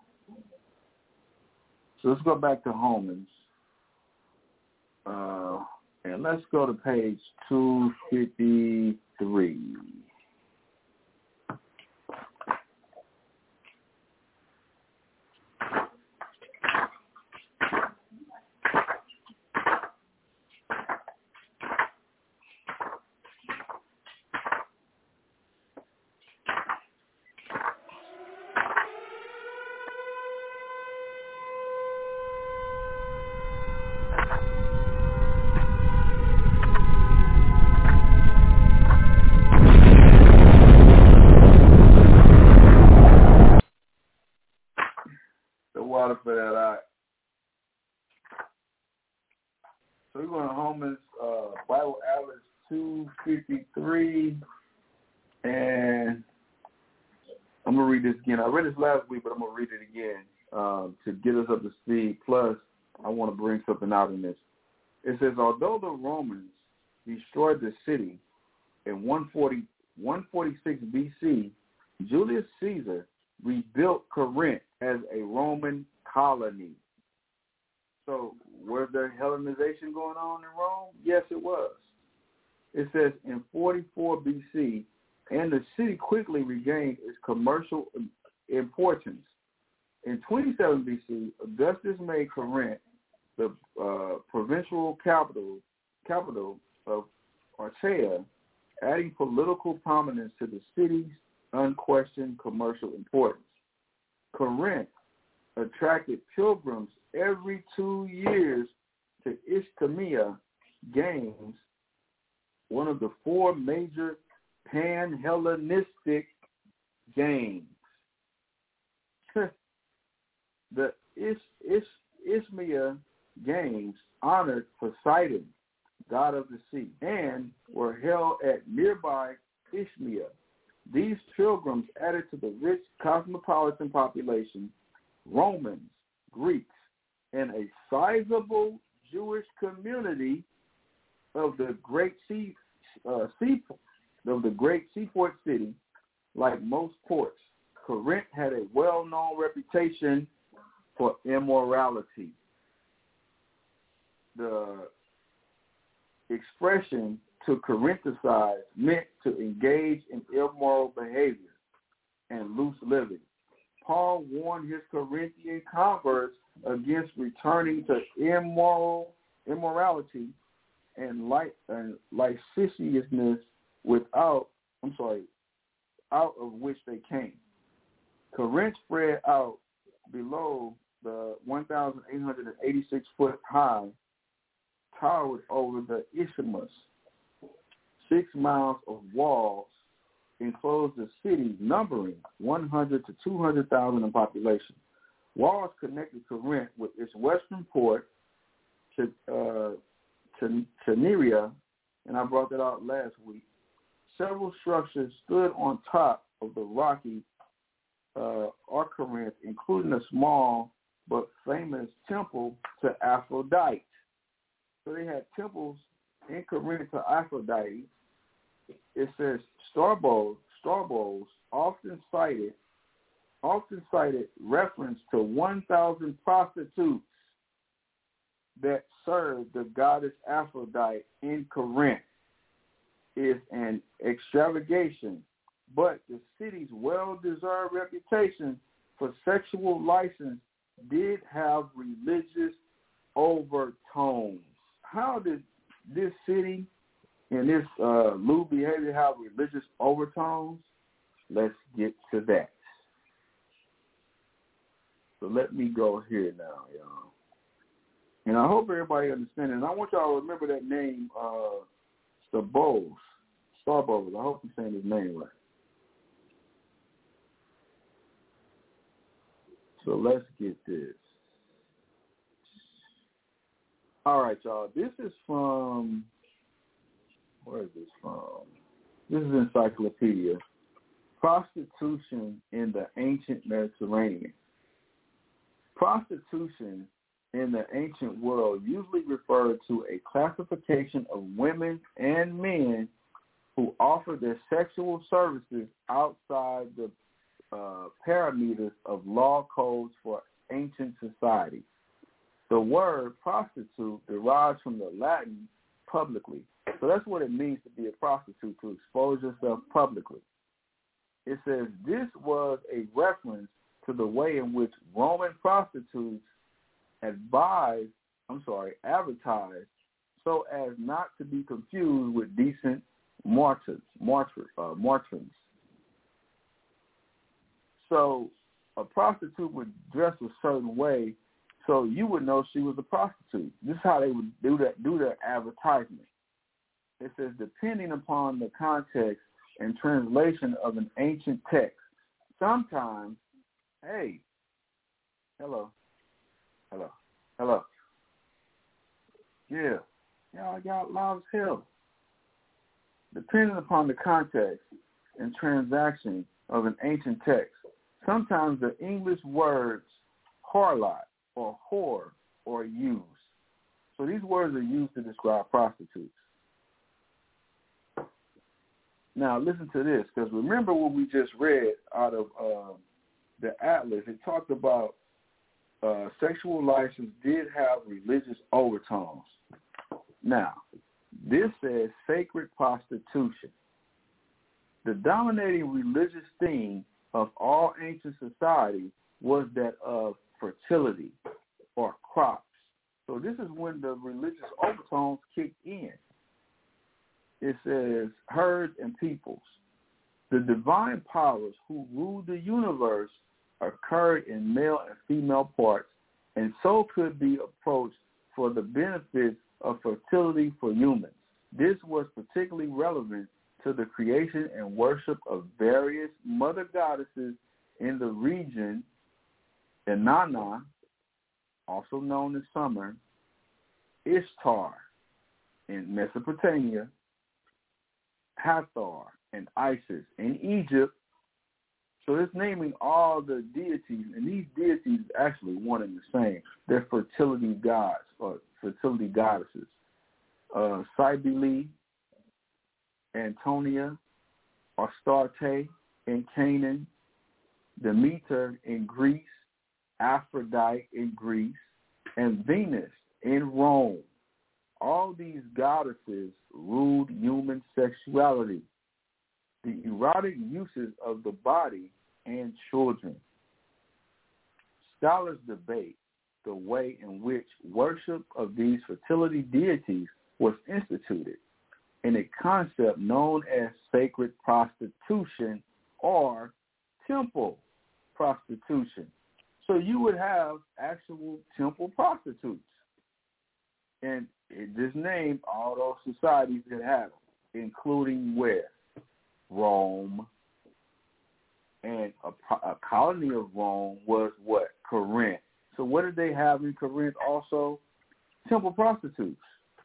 So let's go back to Romans. Uh, and let's go to page two fifty-three. Water for that. All right. So we're going to Romans uh, Bible Atlas two fifty-three, and I'm going to read this again. I read this last week, but I'm going to read it again um, to get us up to speed. Plus, I want to bring something out in this. It says, although the Romans destroyed the city in one forty-six B C, Julius Caesar rebuilt Corinth as a Roman colony. So was there Hellenization going on in Rome? Yes, it was. It says in forty-four B C, and the city quickly regained its commercial importance. In twenty-seven B C, Augustus made Corinth the uh, provincial capital capital of Achaea, adding political prominence to the city's unquestioned commercial importance. Corinth attracted pilgrims every two years to Isthmian Games, one of the four major pan-Hellenistic games. The Is, Is, Isthmian Games honored Poseidon, god of the sea, and were held at nearby Isthmia. These pilgrims added to the rich cosmopolitan population Romans, Greeks, and a sizable Jewish community of the great sea, uh, sea of the great seaport city. Like most ports, Corinth had a well-known reputation for immorality. The expression to Corinthicize meant to engage in immoral behavior and loose living. Paul warned his Corinthian converts against returning to immoral immorality and light and licentiousness without, I'm sorry, out of which they came. Corinth spread out below the one thousand eight hundred eighty-six foot high, towered over the Isthmus. Six miles of walls enclosed the city, numbering one hundred to two hundred thousand in population. Walls connected Corinth with its western port, to uh, Chaniria, and I brought that out last week. Several structures stood on top of the rocky uh, Arcorinth, including a small but famous temple to Aphrodite. So they had temples in Corinth to Aphrodite. It says Strabos, Strabos often cited, often cited reference to one thousand prostitutes that served the goddess Aphrodite in Corinth. Is an extravagation, but the city's well-deserved reputation for sexual license did have religious overtones. How did this city and this uh, lewd behavior have religious overtones? Let's get to that. So let me go here now, y'all. And I hope everybody understands it. And I want y'all to remember that name, uh, Starboz. Starboz. I hope I'm saying his name right. So let's get this. All right, y'all. This is from, where is this from? This is Encyclopedia. Prostitution in the Ancient Mediterranean. Prostitution in the ancient world usually referred to a classification of women and men who offer their sexual services outside the uh, parameters of law codes for ancient society. The word prostitute derives from the Latin publicly. So that's what it means to be a prostitute, to expose yourself publicly. It says this was a reference to the way in which Roman prostitutes advised, I'm sorry, advertised so as not to be confused with decent martyrs, martyrs, uh, martyrs. So a prostitute would dress a certain way so you would know she was a prostitute. This is how they would do that, do their advertisement. It says, depending upon the context and translation of an ancient text, sometimes, hey, hello, hello, hello. Yeah, y'all got loud as hell. Depending upon the context and transaction of an ancient text, sometimes the English words harlot or whore are used. So these words are used to describe prostitutes. Now listen to this, because remember what we just read out of uh, the Atlas. It talked about uh, sexual license did have religious overtones. Now, this says sacred prostitution. The dominating religious theme of all ancient society was that of fertility or crops. So this is when the religious overtones kicked in. It says herds and peoples. The divine powers who ruled the universe occurred in male and female parts, and so could be approached for the benefits of fertility for humans. This was particularly relevant to the creation and worship of various mother goddesses in the region, Inanna, also known as summer, Ishtar in Mesopotamia, Hathor and Isis in Egypt. So it's naming all the deities, and these deities are actually one and the same. They're fertility gods or fertility goddesses. Uh, Cybele, Antonia, Astarte in Canaan, Demeter in Greece, Aphrodite in Greece, and Venus in Rome. All these goddesses ruled human sexuality, the erotic uses of the body and children. Scholars debate the way in which worship of these fertility deities was instituted in a concept known as sacred prostitution or temple prostitution. So you would have actual temple prostitutes. And it just named all those societies that have them, including where? Rome. And a, a colony of Rome was what? Corinth. So what did they have in Corinth also? Temple prostitutes.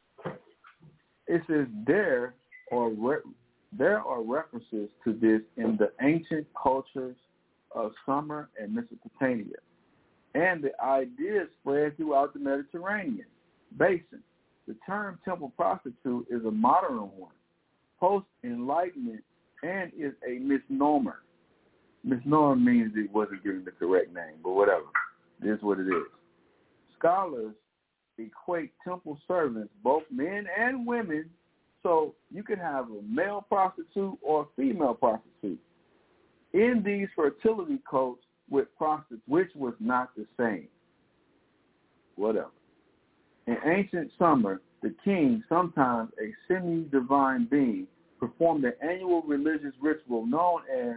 It says there are, re- there are references to this in the ancient cultures of Sumer and Mesopotamia. And the idea spread throughout the Mediterranean basin. The term temple prostitute is a modern one, post-enlightenment, and is a misnomer. Misnomer means it wasn't given the correct name, but whatever. This is what it is. Scholars equate temple servants, both men and women, so you can have a male prostitute or a female prostitute in these fertility cults with prostitutes, which was not the same. Whatever. In ancient Sumer, the king, sometimes a semi-divine being, performed an annual religious ritual known as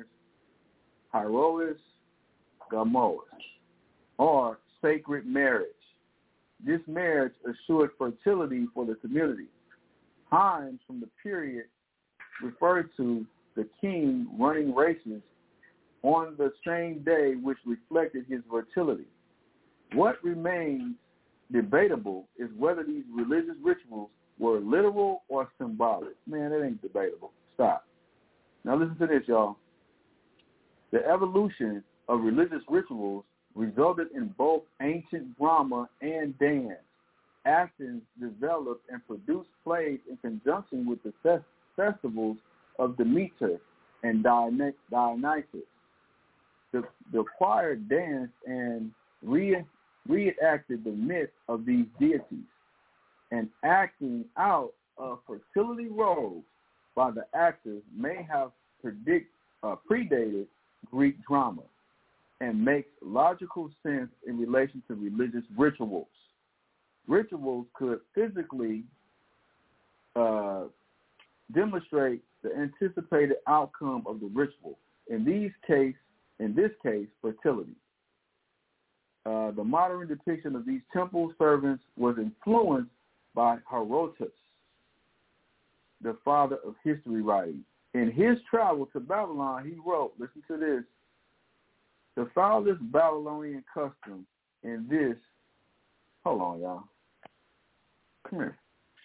Hieros Gamos, or sacred marriage. this marriage assured fertility for the community. Himes, from the period, referred to the king running races on the same day, which reflected his fertility. What remains debatable is whether these religious rituals were literal or symbolic. Man, that ain't debatable. Stop. Now listen to this, y'all. The evolution of religious rituals resulted in both ancient drama and dance. Athens developed and produced plays in conjunction with the fest- festivals of Demeter and Dionysus. The, the choir danced and re- reenacted the myth of these deities, and acting out of fertility roles by the actors may have predict, uh, predated Greek drama and makes logical sense in relation to religious rituals. Rituals could physically uh, demonstrate the anticipated outcome of the ritual. In these case, in this case, fertility. Uh, the modern depiction of these temple servants was influenced by Herodotus, the father of history writing. In his travel to Babylon, he wrote, listen to this, the foulest Babylonian custom in this, hold on, y'all. Come here.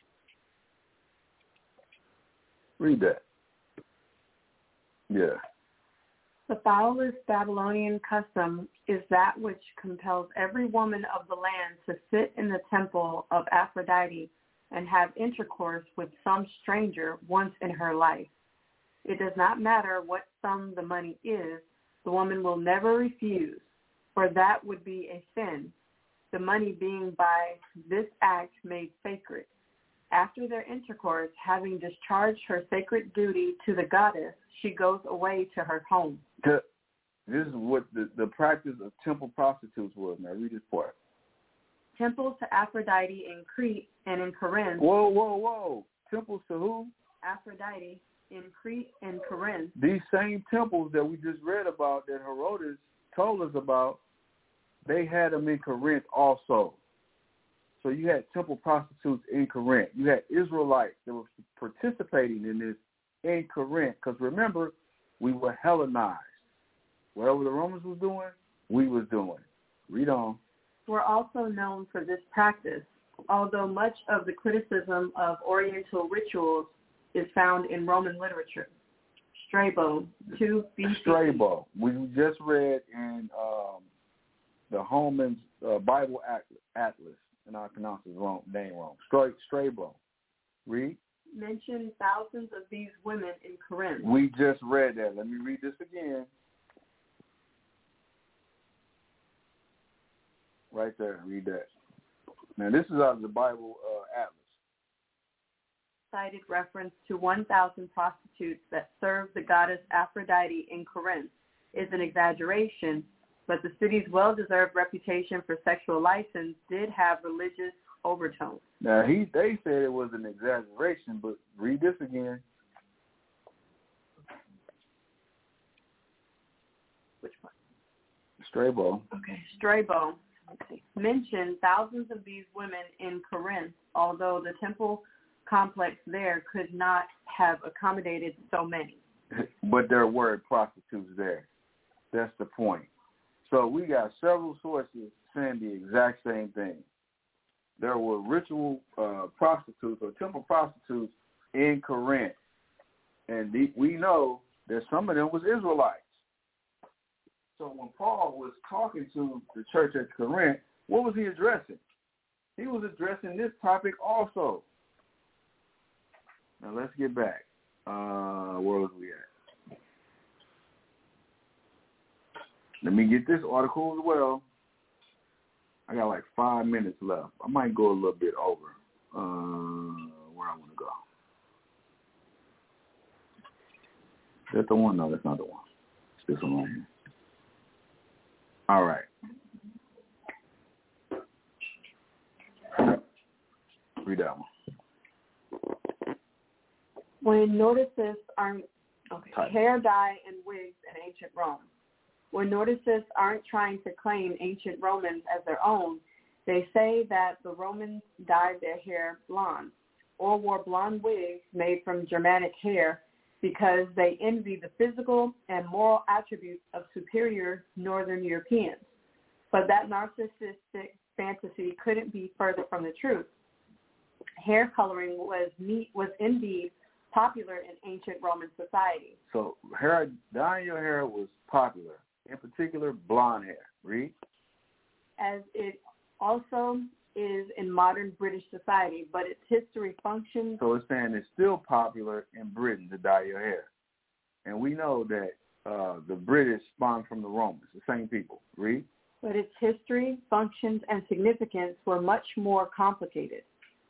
Read that. Yeah. The foulest Babylonian custom is that which compels every woman of the land to sit in the temple of Aphrodite and have intercourse with some stranger once in her life. It does not matter what sum the money is, the woman will never refuse, for that would be a sin, the money being by this act made sacred. After their intercourse, having discharged her sacred duty to the goddess, she goes away to her home. This is what the, the practice of temple prostitutes was. Now read this part. Temples to Aphrodite in Crete and in Corinth. Whoa, whoa, whoa. Temples to who? Aphrodite in Crete and Corinth. These same temples that we just read about, that Herodotus told us about, they had them in Corinth also. So you had temple prostitutes in Corinth. You had Israelites that were participating in this in Corinth. Because remember, we were Hellenized. Whatever the Romans was doing, we was doing. Read on. Were also known for this practice, although much of the criticism of Oriental rituals is found in Roman literature. Strabo, two B C. Strabo. We just read in um, the Holman's uh, Bible Atlas, and I pronounce his wrong, name wrong. Stra- Strabo. Read. Mention thousands of these women in Corinth. We just read that. Let me read this again. Right there. Read that. Now, this is out of the Bible uh, Atlas. Cited reference to one thousand prostitutes that served the goddess Aphrodite in Corinth is an exaggeration, but the city's well-deserved reputation for sexual license did have religious overtones. Now, he they said it was an exaggeration, but read this again. Which one? Strabo. Okay, Strabo. Mentioned thousands of these women in Corinth, although the temple complex there could not have accommodated so many. But there were prostitutes there. That's the point. So we got several sources saying the exact same thing. There were ritual uh, prostitutes or temple prostitutes in Corinth. And the, we know that some of them was Israelites. So when Paul was talking to the church at Corinth, what was he addressing? He was addressing this topic also. Now let's get back. Uh, where was we at? Let me get this article as well. I got like five minutes left. I might go a little bit over uh, where I want to go. Is that the one? No, that's not the one. It's this one right here. All right. Read that one. When notices aren't okay, Type. hair dye and wigs in ancient Rome. When notices aren't trying to claim ancient Romans as their own, They say that the Romans dyed their hair blonde or wore blonde wigs made from Germanic hair because they envied the physical and moral attributes of superior Northern Europeans. But that narcissistic fantasy couldn't be further from the truth. Hair coloring was neat, was indeed popular in ancient Roman society. So hair, dyeing your hair was popular, in particular blonde hair. Read. As it also is in modern British society, but its history functions. So it's saying it's still popular in Britain to dye your hair. And we know that uh, the British spawned from the Romans, the same people. Read. But its history, functions, and significance were much more complicated.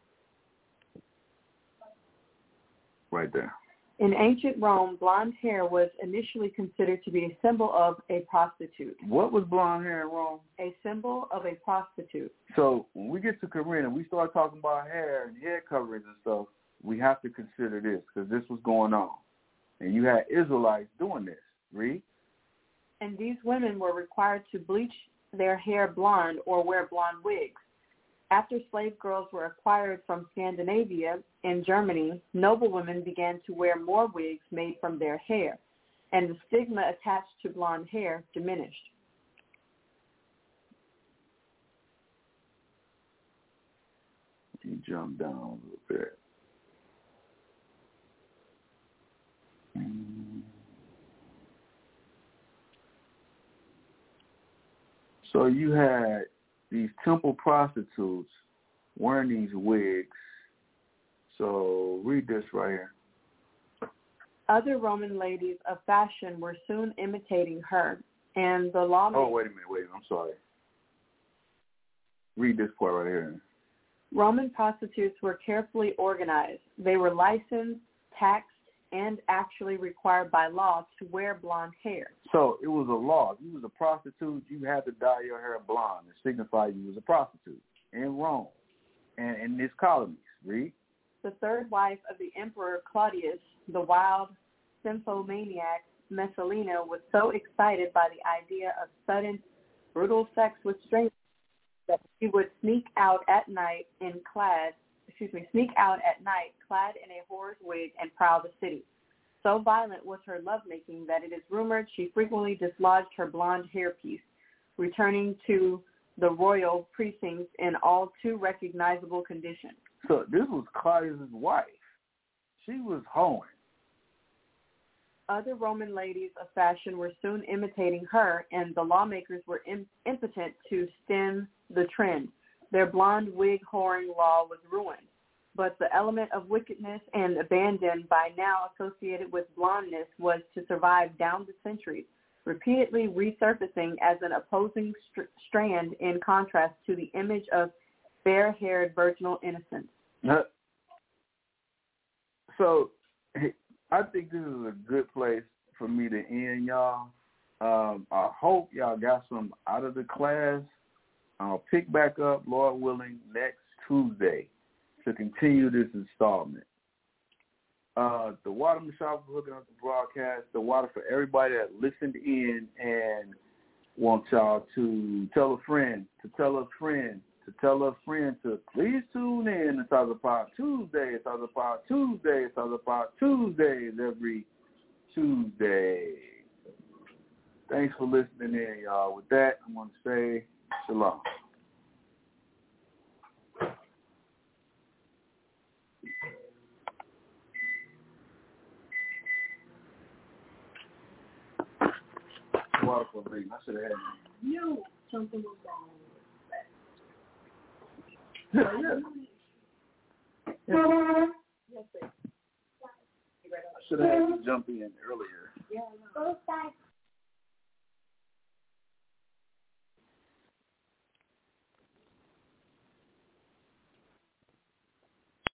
Right there. In ancient Rome, blonde hair was initially considered to be a symbol of a prostitute. What was blonde hair in Rome? A symbol of a prostitute. So when we get to Corinth and we start talking about hair and head coverings and stuff, we have to consider this because this was going on. And you had Israelites doing this. Read. And these women were required to bleach their hair blonde or wear blonde wigs. After slave girls were acquired from Scandinavia and Germany, noblewomen began to wear more wigs made from their hair, and the stigma attached to blonde hair diminished. You jump down a little bit. So you had these temple prostitutes wearing these wigs. So read this right here. Other Roman ladies of fashion were soon imitating her, and the law... Oh, wait a minute, wait a minute, I'm sorry. Read this part right here. Roman prostitutes were carefully organized. They were licensed, taxed, and actually required by law to wear blonde hair. So it was a law. If you was a prostitute, you had to dye your hair blonde to signify you was a prostitute in Rome and in its colonies. Read. The third wife of the Emperor Claudius, the wild symphomaniac Messalina, was so excited by the idea of sudden, brutal sex with strangers that she would sneak out at night in clad excuse me, sneak out at night clad in a whore's wig and prowl the city. So violent was her lovemaking that it is rumored she frequently dislodged her blonde hairpiece, returning to the royal precincts in all too recognizable condition. So this was Claudius' wife. She was hoeing. Other Roman ladies of fashion were soon imitating her, and the lawmakers were im- impotent to stem the trend. Their blonde wig whoring law was ruined, but the element of wickedness and abandon by now associated with blondness was to survive down the centuries, repeatedly resurfacing as an opposing st- strand in contrast to the image of fair-haired virginal innocence. So I think this is a good place for me to end, y'all. Um, I hope y'all got some out of the class. I'll pick back up, Lord willing, next Tuesday to continue this installment. Uh, the water shop is looking at the broadcast. The water for everybody that listened in and want y'all to tell a friend, to tell a friend, to tell a friend to please tune in to Talk About Tuesday. It's Talk About Tuesday. It's Talk About Tuesdays every Tuesday. Thanks for listening in, y'all. With that, I'm going to say shalom. Water for a reason. I should have had it. No, something was wrong with that. Yeah, yeah. Yes, sir. I should have had to jump in earlier. Yeah, I know.